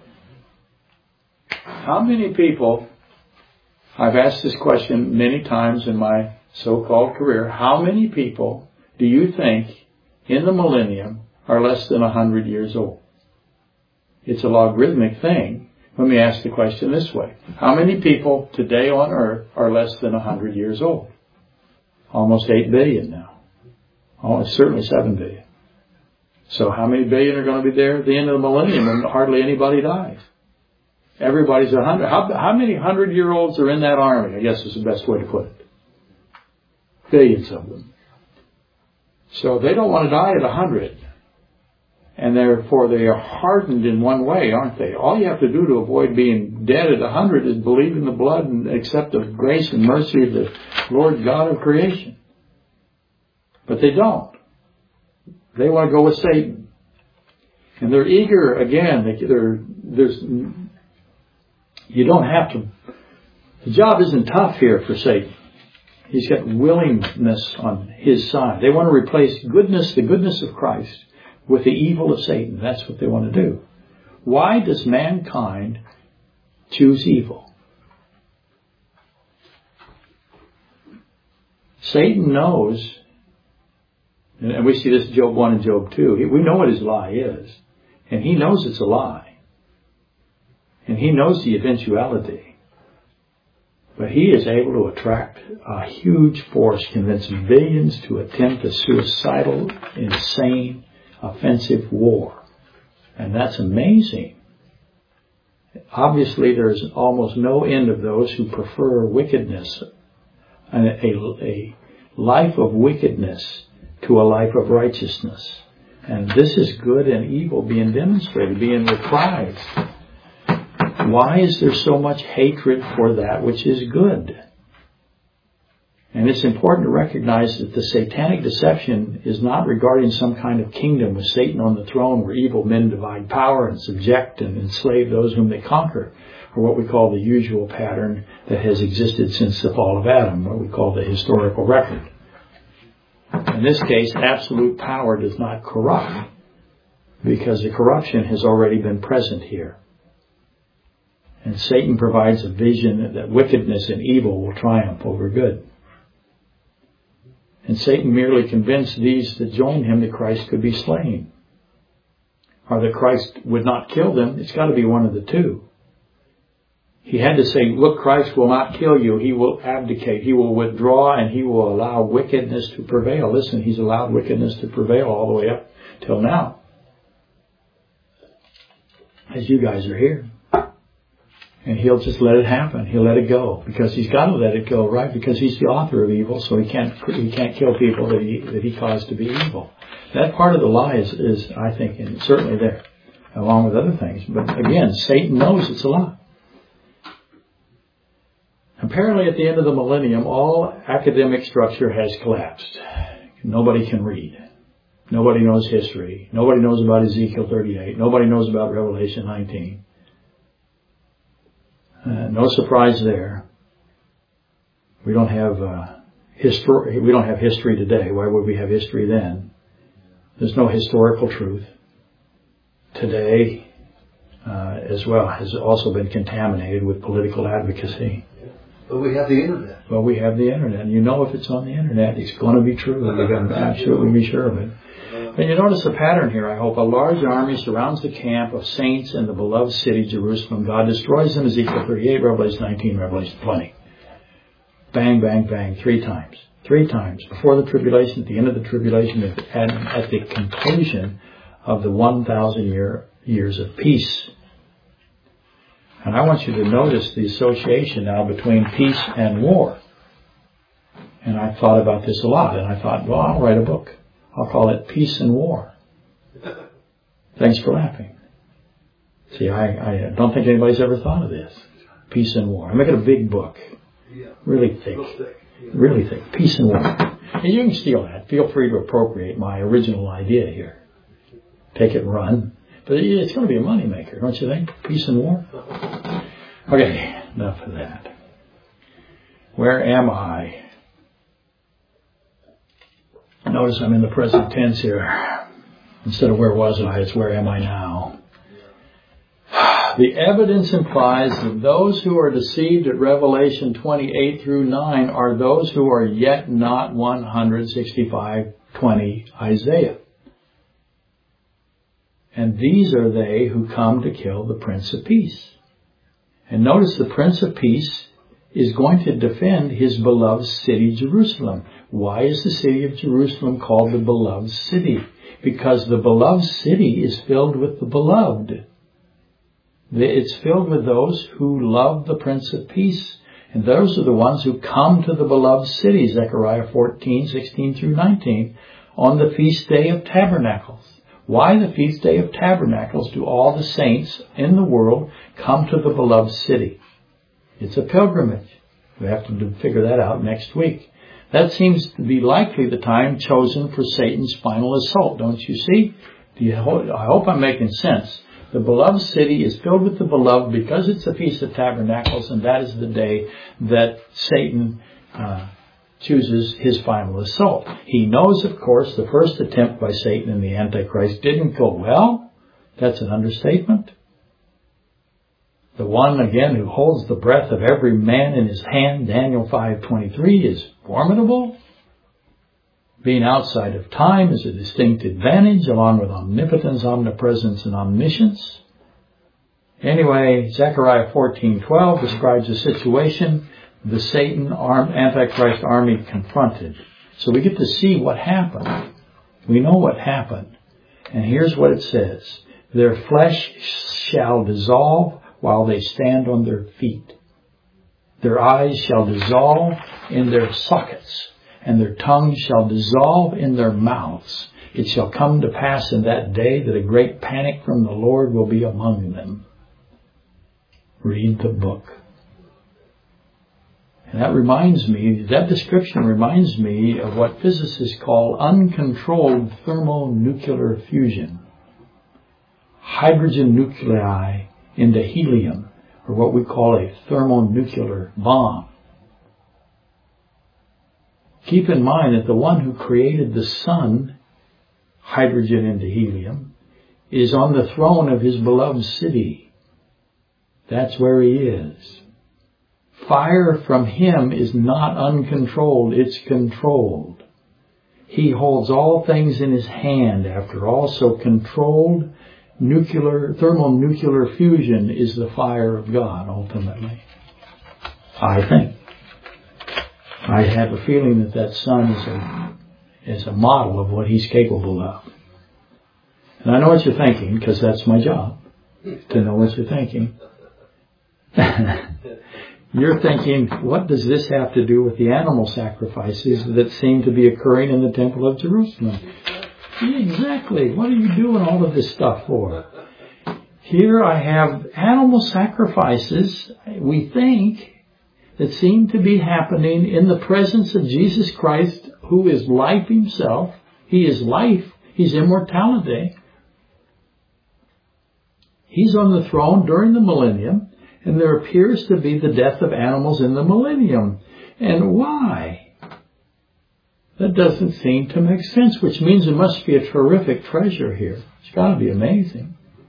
How many people, I've asked this question many times in my so-called career, how many people do you think in the millennium are less than one hundred years old? It's a logarithmic thing. Let me ask the question this way. How many people today on earth are less than one hundred years old? Almost eight billion now. Oh, it's certainly seven billion. So how many billion are going to be there at the end of the millennium and hardly anybody dies? Everybody's a hundred. How, how many hundred-year-olds are in that army? I guess is the best way to put it. Billions of them. So they don't want to die at a hundred. And therefore they are hardened in one way, aren't they? All you have to do to avoid being dead at a hundred is believe in the blood and accept the grace and mercy of the Lord God of creation. But they don't. They want to go with Satan. And they're eager, again, they, they're, there's, you don't have to, the job isn't tough here for Satan. He's got willingness on his side. They want to replace goodness, the goodness of Christ, with the evil of Satan. That's what they want to do. Why does mankind choose evil? Satan knows, and we see this in Job one and Job two, we know what his lie is. And he knows it's a lie. And he knows the eventuality. But he is able to attract a huge force, convince billions to attempt a suicidal, insane, offensive war. And that's amazing. Obviously, there's almost no end of those who prefer wickedness, a, a, a life of wickedness to a life of righteousness. And this is good and evil being demonstrated, being reprised. Why is there so much hatred for that which is good? And it's important to recognize that the satanic deception is not regarding some kind of kingdom with Satan on the throne where evil men divide power and subject and enslave those whom they conquer, or what we call the usual pattern that has existed since the fall of Adam, what we call the historical record. In this case, absolute power does not corrupt because the corruption has already been present here. And Satan provides a vision that wickedness and evil will triumph over good. And Satan merely convinced these that joined him that Christ could be slain, or that Christ would not kill them. It's got to be one of the two. He had to say, look, Christ will not kill you. He will abdicate. He will withdraw, and he will allow wickedness to prevail. Listen, he's allowed wickedness to prevail all the way up till now, as you guys are here. And he'll just let it happen. He'll let it go because he's got to let it go, right? Because he's the author of evil, so he can't he can't kill people that he that he caused to be evil. That part of the lie is, is I think, and certainly there, along with other things. But again, Satan knows it's a lie. Apparently, at the end of the millennium, all academic structure has collapsed. Nobody can read. Nobody knows history. Nobody knows about Ezekiel thirty-eight. Nobody knows about Revelation nineteen. Uh, no surprise there. We don't have uh, history. We don't have history today. Why would we have history then? There's no historical truth. Today, uh, as well, has also been contaminated with political advocacy. But we have the internet. Well, we have the internet. And you know if it's on the internet, it's going to be true. We can absolutely be sure of it. And you notice the pattern here, I hope. A large army surrounds the camp of saints in the beloved city, Jerusalem. God destroys them, Ezekiel thirty-eight, Revelation nineteen, Revelation twenty. Bang, bang, bang, three times. Three times. Before the tribulation, at the end of the tribulation, and at the conclusion of the one thousand year, years of peace. And I want you to notice the association now between peace and war. And I've thought about this a lot, and I thought, well, I'll write a book. I'll call it Peace and War. Thanks for laughing. See, I, I don't think anybody's ever thought of this. Peace and War. I'm making a big book. Really thick. Really thick. Peace and War. And you can steal that. Feel free to appropriate my original idea here. Take it and run. But it's going to be a moneymaker, don't you think? Peace and War. Okay, enough of that. Where am I? Notice I'm in the present tense here. Instead of where was I, it's where am I now. The evidence implies that those who are deceived at Revelation twenty-eight through nine are those who are yet not one sixty-five twenty Isaiah. And these are they who come to kill the Prince of Peace. And notice the Prince of Peace is going to defend his beloved city, Jerusalem. Why is the city of Jerusalem called the beloved city? Because the beloved city is filled with the beloved. It's filled with those who love the Prince of Peace. And those are the ones who come to the beloved city, Zechariah fourteen, sixteen through nineteen, on the feast day of tabernacles. Why the feast day of tabernacles do all the saints in the world come to the beloved city? It's a pilgrimage. We have to figure that out next week. That seems to be likely the time chosen for Satan's final assault, don't you see? Do you ho- I hope I'm making sense. The beloved city is filled with the beloved because it's the Feast of Tabernacles, and that is the day that Satan uh, chooses his final assault. He knows, of course, the first attempt by Satan and the Antichrist didn't go well. That's an understatement. The one, again, who holds the breath of every man in his hand, Daniel five twenty-three, is formidable. Being outside of time is a distinct advantage, along with omnipotence, omnipresence, and omniscience. Anyway, Zechariah fourteen twelve describes a situation the Satan armed Antichrist army confronted. So we get to see what happened. We know what happened. And here's what it says. Their flesh shall dissolve while they stand on their feet. Their eyes shall dissolve in their sockets, and their tongues shall dissolve in their mouths. It shall come to pass in that day that a great panic from the Lord will be among them. Read the book. And that reminds me, that description reminds me of what physicists call uncontrolled thermonuclear fusion. Hydrogen nuclei into helium, or what we call a thermonuclear bomb. Keep in mind that the one who created the sun, hydrogen into helium, is on the throne of his beloved city. That's where he is. Fire from him is not uncontrolled, it's controlled. He holds all things in his hand. After all, so controlled nuclear, thermonuclear fusion is the fire of God, ultimately. I think. I have a feeling that that sun is a, is a model of what he's capable of. And I know what you're thinking, because that's my job, to know what you're thinking. You're thinking, what does this have to do with the animal sacrifices that seem to be occurring in the Temple of Jerusalem? Yeah, exactly. What are you doing all of this stuff for? Here I have animal sacrifices, we think, that seem to be happening in the presence of Jesus Christ, who is life himself. He is life. He's immortality. He's on the throne during the millennium, and there appears to be the death of animals in the millennium. And why? That doesn't seem to make sense, which means there must be a terrific treasure here. It's got to be amazing.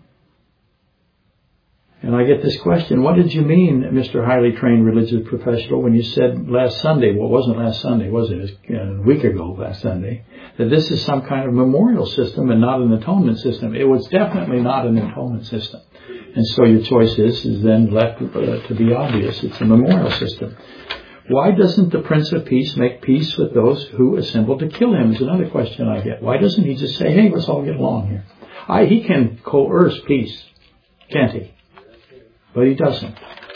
And I get this question, what did you mean, Mister Highly Trained Religious Professional, when you said last Sunday, well, it wasn't last Sunday, was it? It was a week ago last Sunday, that this is some kind of memorial system and not an atonement system. It was definitely not an atonement system. And so your choice is, is then left uh, to be obvious. It's a memorial system. Why doesn't the Prince of Peace make peace with those who assemble to kill him is another question I get. Why doesn't he just say, hey, let's all get along here? I, he can coerce peace, can't he? But he doesn't.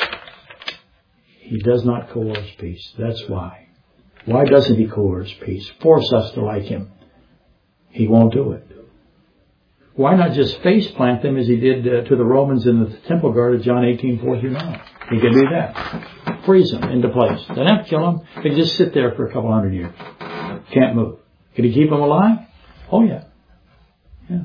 He does not coerce peace. That's why. Why doesn't he coerce peace? Force us to like him. He won't do it. Why not just face plant them as he did uh, to the Romans in the temple guard of John eighteen, four through nine? He can do that. Freeze them into place. Doesn't have to kill them. They can just sit there for a couple hundred years. Can't move. Can he keep them alive? Oh yeah. Yeah.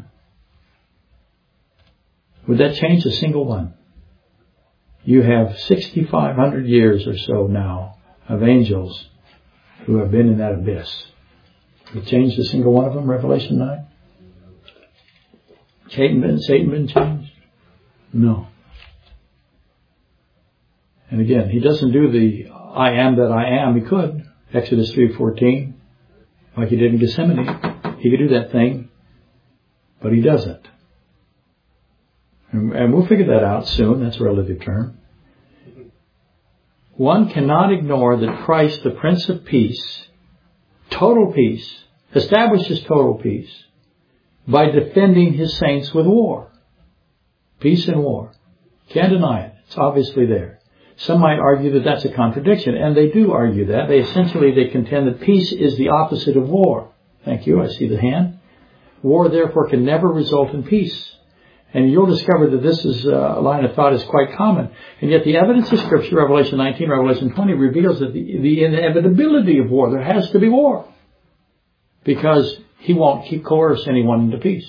Would that change a single one? You have sixty-five hundred years or so now of angels who have been in that abyss. Would it change a single one of them, Revelation nine? Satan been, Satan been changed? No. And again, he doesn't do the I am that I am. He could. Exodus three fourteen, like he did in Gethsemane. He could do that thing, but he doesn't. And we'll figure that out soon. That's a relative term. One cannot ignore that Christ, the Prince of Peace, total peace, establishes total peace by defending his saints with war. Peace and war. Can't deny it. It's obviously there. Some might argue that that's a contradiction, and they do argue that. They essentially, they contend that peace is the opposite of war. Thank you. I see the hand. War, therefore, can never result in peace. And you'll discover that this is a line of thought is quite common. And yet the evidence of Scripture, Revelation nineteen, Revelation twenty, reveals that the, the inevitability of war, there has to be war. Because he won't keep coerce anyone into peace.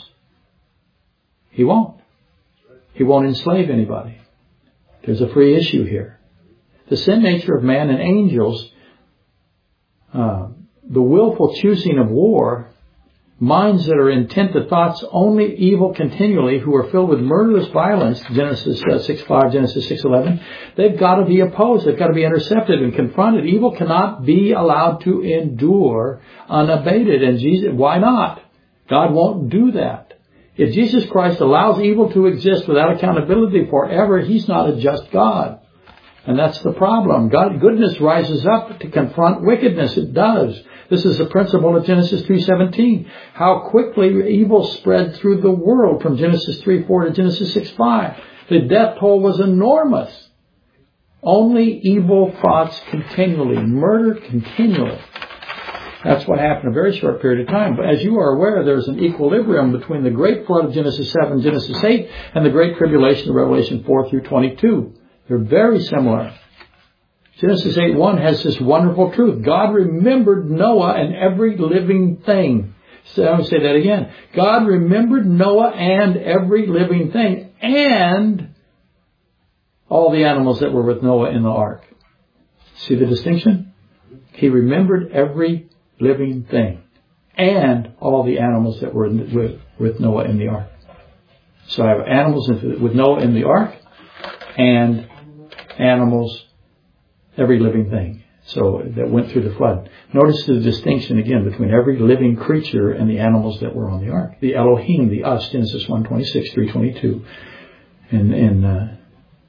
He won't. He won't enslave anybody. There's a free issue here. The sin nature of man and angels, uh, the willful choosing of war, minds that are intent to thoughts only evil continually, who are filled with murderous violence, Genesis six five, Genesis six eleven, they've got to be opposed. They've got to be intercepted and confronted. Evil cannot be allowed to endure unabated. And Jesus, why not? God won't do that. If Jesus Christ allows evil to exist without accountability forever, He's not a just God. And that's the problem. God, goodness rises up to confront wickedness. It does. This is the principle of Genesis three seventeen. How quickly evil spread through the world from Genesis three four to Genesis six five. The death toll was enormous. Only evil thoughts continually. Murder continually. That's what happened in a very short period of time. But as you are aware, there's an equilibrium between the great flood of Genesis seven, Genesis eight, and the great tribulation of Revelation four through twenty-two. They're very similar. Genesis eight one has this wonderful truth. God remembered Noah and every living thing. So I will say that again. God remembered Noah and every living thing, and all the animals that were with Noah in the ark. See the distinction? He remembered every living thing, and all the animals that were with, with Noah in the ark. So I have animals with Noah in the ark, and animals, every living thing, so that went through the flood. Notice the distinction again between every living creature and the animals that were on the ark. The Elohim, the us, Genesis one twenty-six, three twenty-two, and in uh,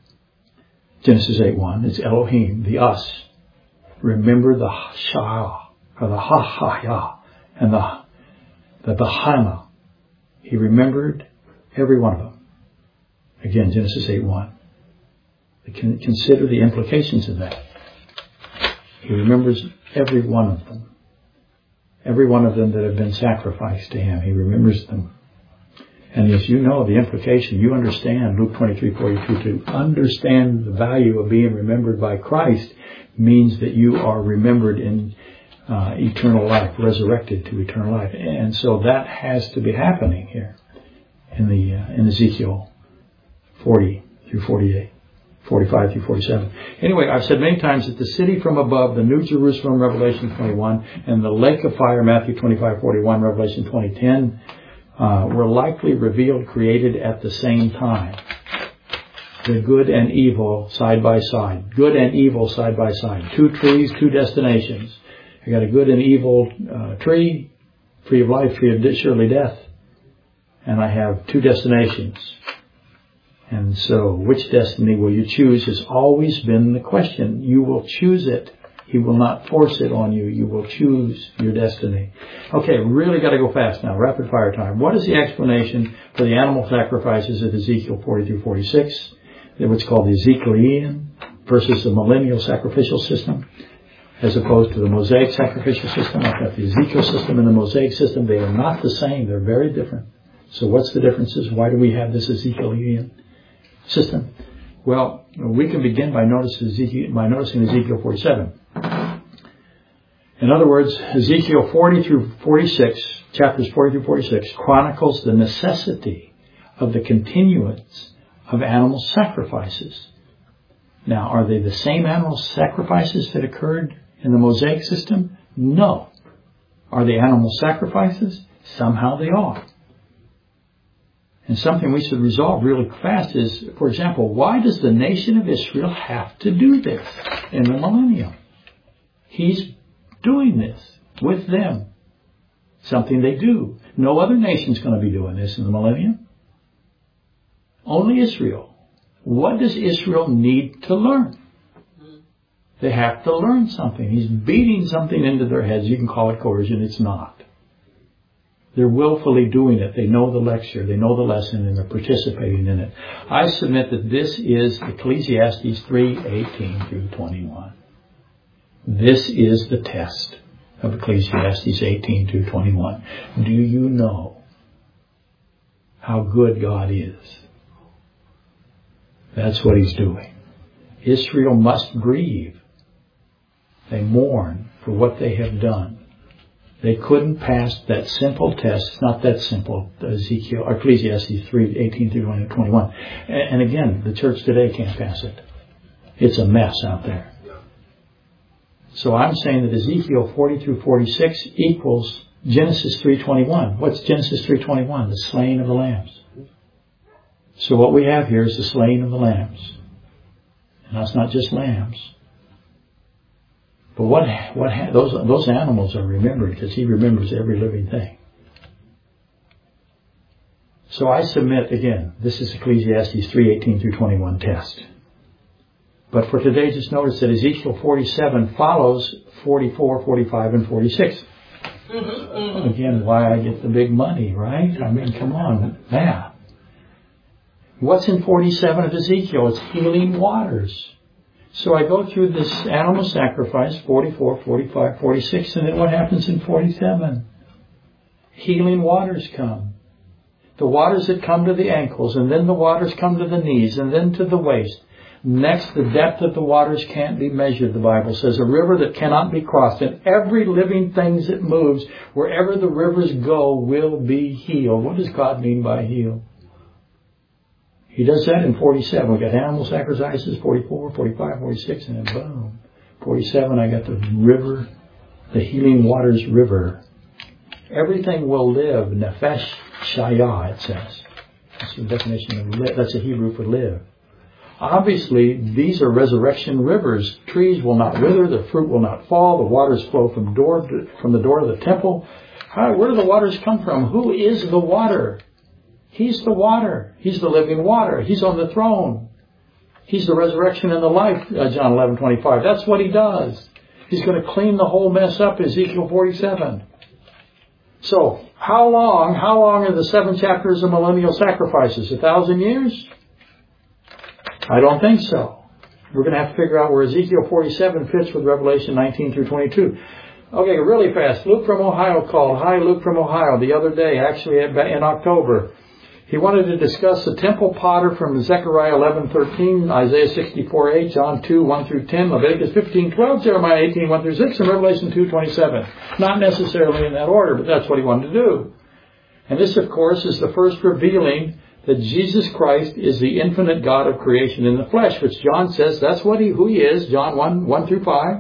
Genesis eight one, it's Elohim, the us. Remember the Shah, or the Ha Ha Ya, and the the Bahama. He remembered every one of them. Again, Genesis eight one. Can consider the implications of that. He remembers every one of them. Every one of them that have been sacrificed to Him. He remembers them. And as you know the implication, you understand Luke twenty-three forty-two. To understand the value of being remembered by Christ means that you are remembered in uh, eternal life, resurrected to eternal life. And so that has to be happening here in the uh, in Ezekiel forty through forty-eight, forty-five through forty-seven. Anyway, I've said many times that the city from above, the New Jerusalem, Revelation twenty-one, and the lake of fire, Matthew twenty-five forty-one, Revelation twenty ten, uh, were likely revealed, created at the same time. The good and evil side by side. Good and evil side by side. Two trees, two destinations. I got a good and evil uh, tree, free of life, free of surely death. And I have two destinations. And so, which destiny will you choose has always been the question. You will choose it. He will not force it on you. You will choose your destiny. Okay, really got to go fast now. Rapid fire time. What is the explanation for the animal sacrifices of Ezekiel forty through forty-six? What's called the Ezekielian versus the millennial sacrificial system, as opposed to the Mosaic sacrificial system. I've got the Ezekiel system and the Mosaic system. They are not the same. They're very different. So what's the differences? Why do we have this Ezekielian system? Well, we can begin by noticing Ezekiel, by noticing Ezekiel forty-seven. In other words, Ezekiel forty through forty-six, chapters forty through forty-six, chronicles the necessity of the continuance of animal sacrifices. Now, are they the same animal sacrifices that occurred in the Mosaic system? No. Are they animal sacrifices? Somehow they are. And something we should resolve really fast is, for example, why does the nation of Israel have to do this in the millennium? He's doing this with them. Something they do. No other nation's going to be doing this in the millennium. Only Israel. What does Israel need to learn? They have to learn something. He's beating something into their heads. You can call it coercion. It's not. They're willfully doing it. They know the lecture. They know the lesson, and they're participating in it. I submit that this is Ecclesiastes three eighteen through twenty-one. This is the test of Ecclesiastes eighteen through twenty-one. Do you know how good God is? That's what he's doing. Israel must grieve. They mourn for what they have done. They couldn't pass that simple test. It's not that simple. Ezekiel, or Ecclesiastes three eighteen through twenty-one. And again, the church today can't pass it. It's a mess out there. So I'm saying that Ezekiel forty through forty-six equals Genesis three twenty-one. What's Genesis three twenty-one? The slaying of the lambs. So what we have here is the slaying of the lambs. And that's not just lambs. But what what those those animals are remembered because he remembers every living thing. So I submit again, this is Ecclesiastes three eighteen through twenty-one test. But for today, just notice that Ezekiel forty-seven follows forty-four, forty-five, and forty-six. Again, why I get the big money, right? I mean, come on, math. What's in forty-seven of Ezekiel? It's healing waters. So I go through this animal sacrifice, forty-four, forty-five, forty-six, and then what happens in forty-seven? Healing waters come. The waters that come to the ankles, and then the waters come to the knees, and then to the waist. Next, the depth of the waters can't be measured, the Bible says. A river that cannot be crossed. And every living thing that moves, wherever the rivers go, will be healed. What does God mean by healed? He does that in forty-seven. We got animal sacrifices, forty-four, forty-five, forty-six, and then boom. forty-seven, I got the river, the healing waters river. Everything will live. Nefesh shaya, it says. That's the definition of live. That's a Hebrew for live. Obviously, these are resurrection rivers. Trees will not wither. The fruit will not fall. The waters flow from door to, from the door of the temple. How, where do the waters come from? Who is the water? He's the water. He's the living water. He's on the throne. He's the resurrection and the life, uh, John eleven twenty-five. That's what he does. He's going to clean the whole mess up, Ezekiel forty-seven. So, how long, how long are the seven chapters of millennial sacrifices? A thousand years? I don't think so. We're going to have to figure out where Ezekiel forty-seven fits with Revelation nineteen through twenty-two. Okay, really fast. Luke from Ohio called. Hi, Luke from Ohio. The other day, actually in October. He wanted to discuss the temple potter from Zechariah eleven thirteen, Isaiah sixty-four eight, John two one through ten, Leviticus fifteen twelve, Jeremiah eighteen one through six, and Revelation two twenty-seven. Not necessarily in that order, but that's what he wanted to do. And this, of course, is the first revealing that Jesus Christ is the infinite God of creation in the flesh, which John says that's what he, who he is, John one, one through five.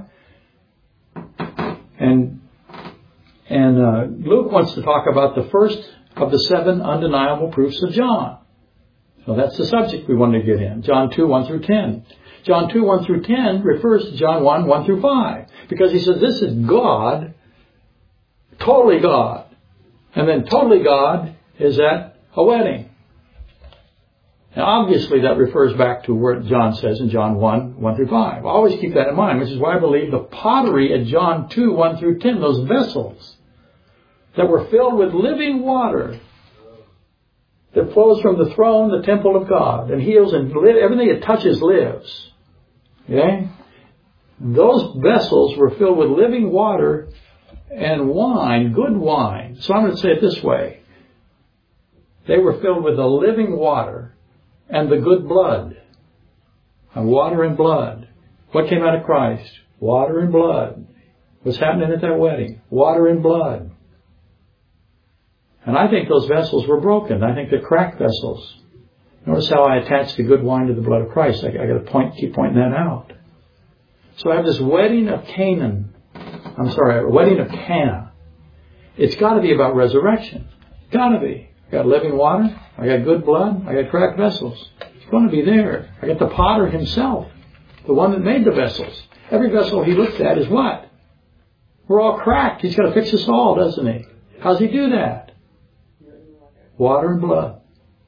And, and uh, Luke wants to talk about the first of the seven undeniable proofs of John. So that's the subject we wanted to get in. John two, one through ten. John two, one through ten refers to John one, one through five. Because he says this is God, totally God. And then totally God is at a wedding. Now obviously that refers back to what John says in John one, one through five. Always keep that in mind, which is why I believe the pottery at John two, one through ten, those vessels that were filled with living water that flows from the throne, the temple of God, and heals and live, everything it touches lives. Okay? Those vessels were filled with living water and wine, good wine. So I'm going to say it this way. They were filled with the living water and the good blood. And water and blood. What came out of Christ? Water and blood. What's happening at that wedding? Water and blood. And I think those vessels were broken. I think they're cracked vessels. Notice how I attach the good wine to the blood of Christ. I, I got to point, keep pointing that out. So I have this wedding of Canaan. I'm sorry, a wedding of Cana. It's got to be about resurrection. Got to be. I got living water. I got good blood. I got cracked vessels. It's going to be there. I got the potter himself, the one that made the vessels. Every vessel he looked at is what? We're all cracked. He's got to fix us all, doesn't he? How's he do that? Water and blood.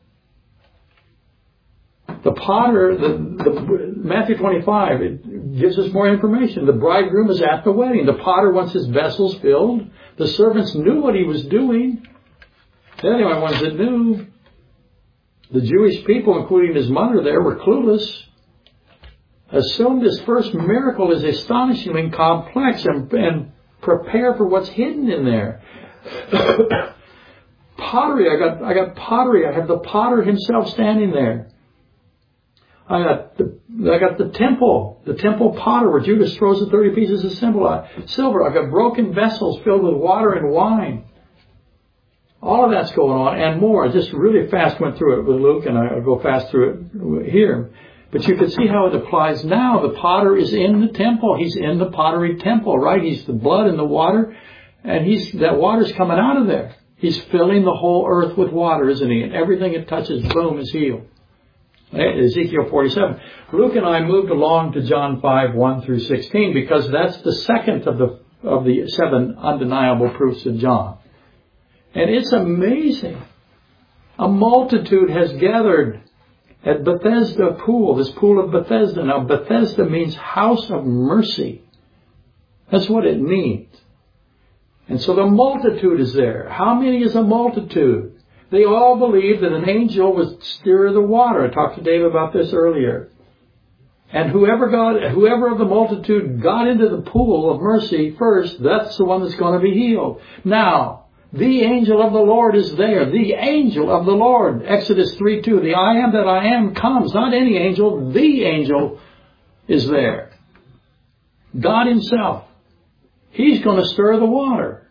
The potter, the, the Matthew twenty-five, it gives us more information. The bridegroom is at the wedding. The potter wants his vessels filled. The servants knew what he was doing. They're the only ones that knew. The Jewish people, including his mother there, were clueless. Assume this first miracle is astonishingly complex and, and prepare for what's hidden in there. Pottery, I got, I got pottery. I have the potter himself standing there. I got the, I got the temple, the temple potter where Judas throws the thirty pieces of silver. I've got broken vessels filled with water and wine. All of that's going on and more. I just really fast went through it with Luke, and I'll go fast through it here. But you can see how it applies now. The potter is in the temple. He's in the pottery temple, right? He's the blood and the water, and he's that water's coming out of there. He's filling the whole earth with water, isn't he? And everything it touches, boom, is healed. Ezekiel forty-seven. Luke and I moved along to John five, one through sixteen, because that's the second of the of the seven undeniable proofs of John. And it's amazing. A multitude has gathered at Bethesda pool, this pool of Bethesda. Now, Bethesda means house of mercy. That's what it means. And so the multitude is there. How many is a multitude? They all believed that an angel would stir the water. I talked to Dave about this earlier. And whoever got, whoever of the multitude got into the pool of mercy first, that's the one that's going to be healed. Now, the angel of the Lord is there. The angel of the Lord. Exodus three two. The I am that I am comes. Not any angel. The angel is there. God himself. He's going to stir the water.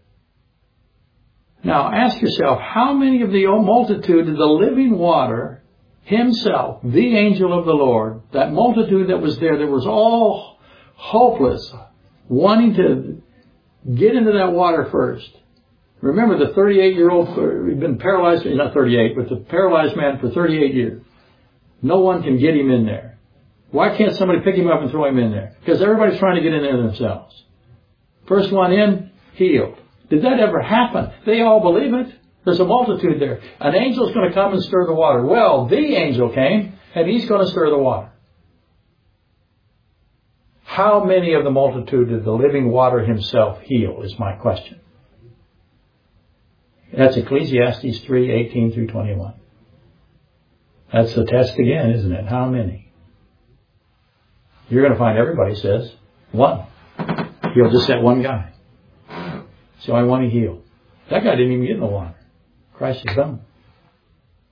Now ask yourself, how many of the multitude of the living water himself, the angel of the Lord, that multitude that was there, that was all hopeless, wanting to get into that water first. Remember the thirty-eight-year-old, he'd been paralyzed, not thirty-eight, but the paralyzed man for thirty-eight years. No one can get him in there. Why can't somebody pick him up and throw him in there? Because everybody's trying to get in there themselves. First one in, healed. Did that ever happen? They all believe it. There's a multitude there. An angel's going to come and stir the water. Well, the angel came, and he's going to stir the water. How many of the multitude did the living water himself heal, is my question. That's Ecclesiastes three, eighteen through twenty-one. That's the test again, isn't it? How many? You're going to find everybody says one. He'll just that one guy. So I want to heal. That guy didn't even get in the water. Christ is done.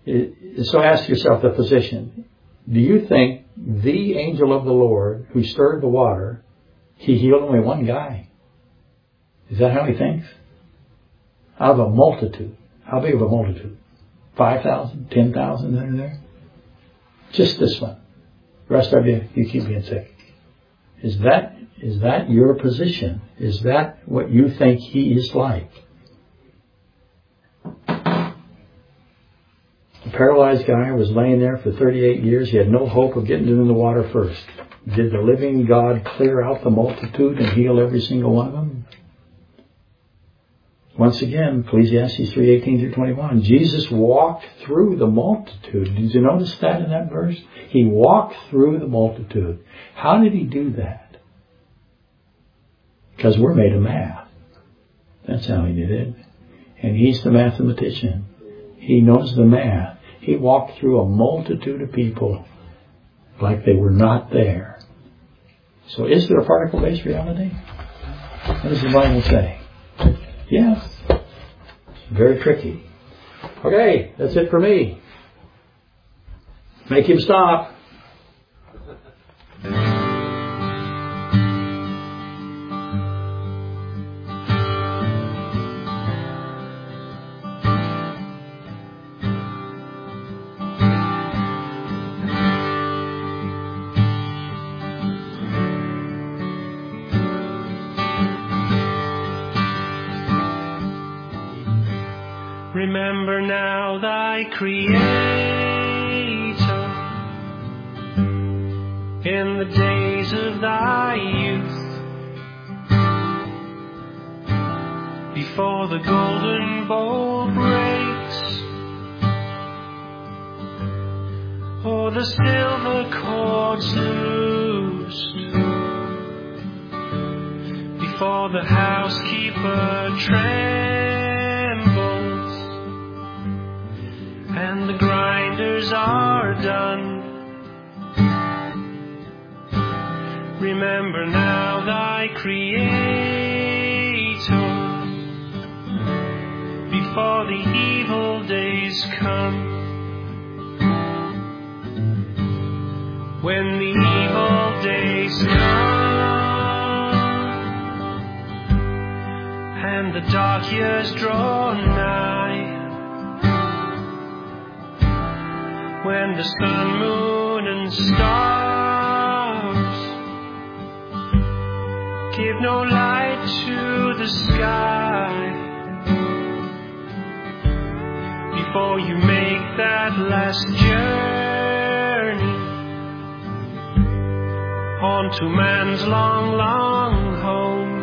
It, so ask yourself, the physician, do you think the angel of the Lord who stirred the water, he healed only one guy? Is that how he thinks? Out of a multitude. How big of a multitude? five thousand? ten thousand that are there? Just this one. The rest of you, you keep being sick. Is that, is that your position? Is that what you think he is like? The paralyzed guy was laying there for thirty-eight years. He had no hope of getting into the water first. Did the living God clear out the multitude and heal every single one of them? Once again, Ecclesiastes three eighteen through twenty-one. Jesus walked through the multitude. Did you notice that in that verse? He walked through the multitude. How did he do that? Because we're made of math. That's how he did it. And he's the mathematician. He knows the math. He walked through a multitude of people like they were not there. So is there a particle-based reality? What does the Bible say? Yes. Very tricky. Okay, that's it for me. Make him stop. Remember now thy Creator in the days of thy youth, before the golden bowl breaks, or the silver cords loosed, before the housekeeper trembles and the grinders are done. Remember now thy Creator before the evil days come, when the evil days come and the dark years draw nigh, when the sun, moon, and stars give no light to the sky, before you make that last journey on to man's long, long home.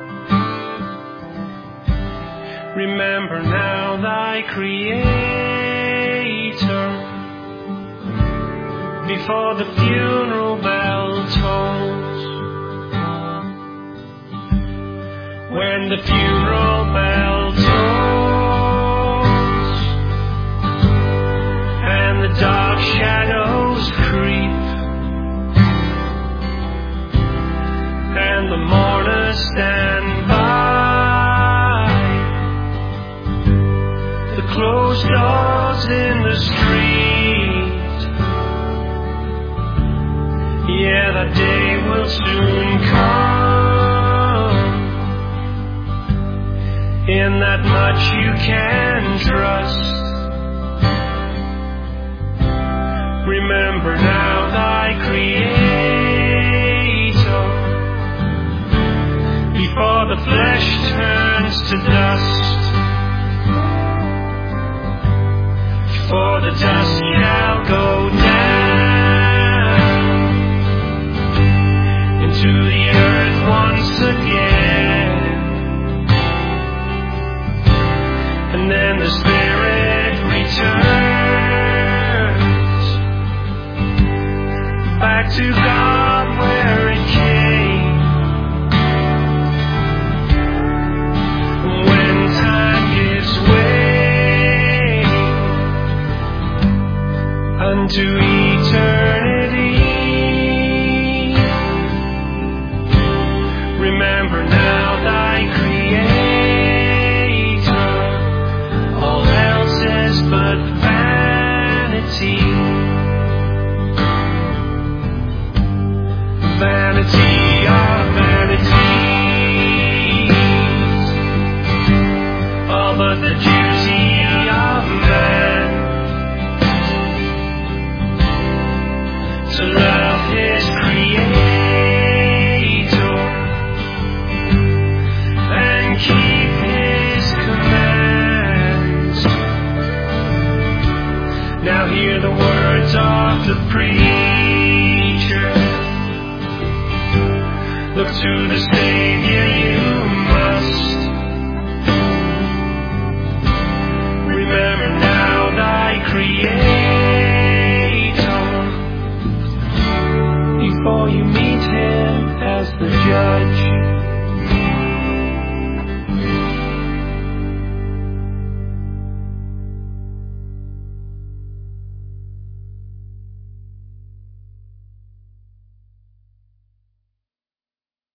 Remember now thy Creator before the funeral bell tolls, when the funeral bell tolls and the dark shadows creep and the mourners stand by the closed doors in the street. Yeah, that day will soon come. In that much you can trust. Remember now thy Creator before the flesh turns to dust, for the dust shall go down to the earth once again, and then the Spirit returns back to God where it came. When time gives way unto eternity, free.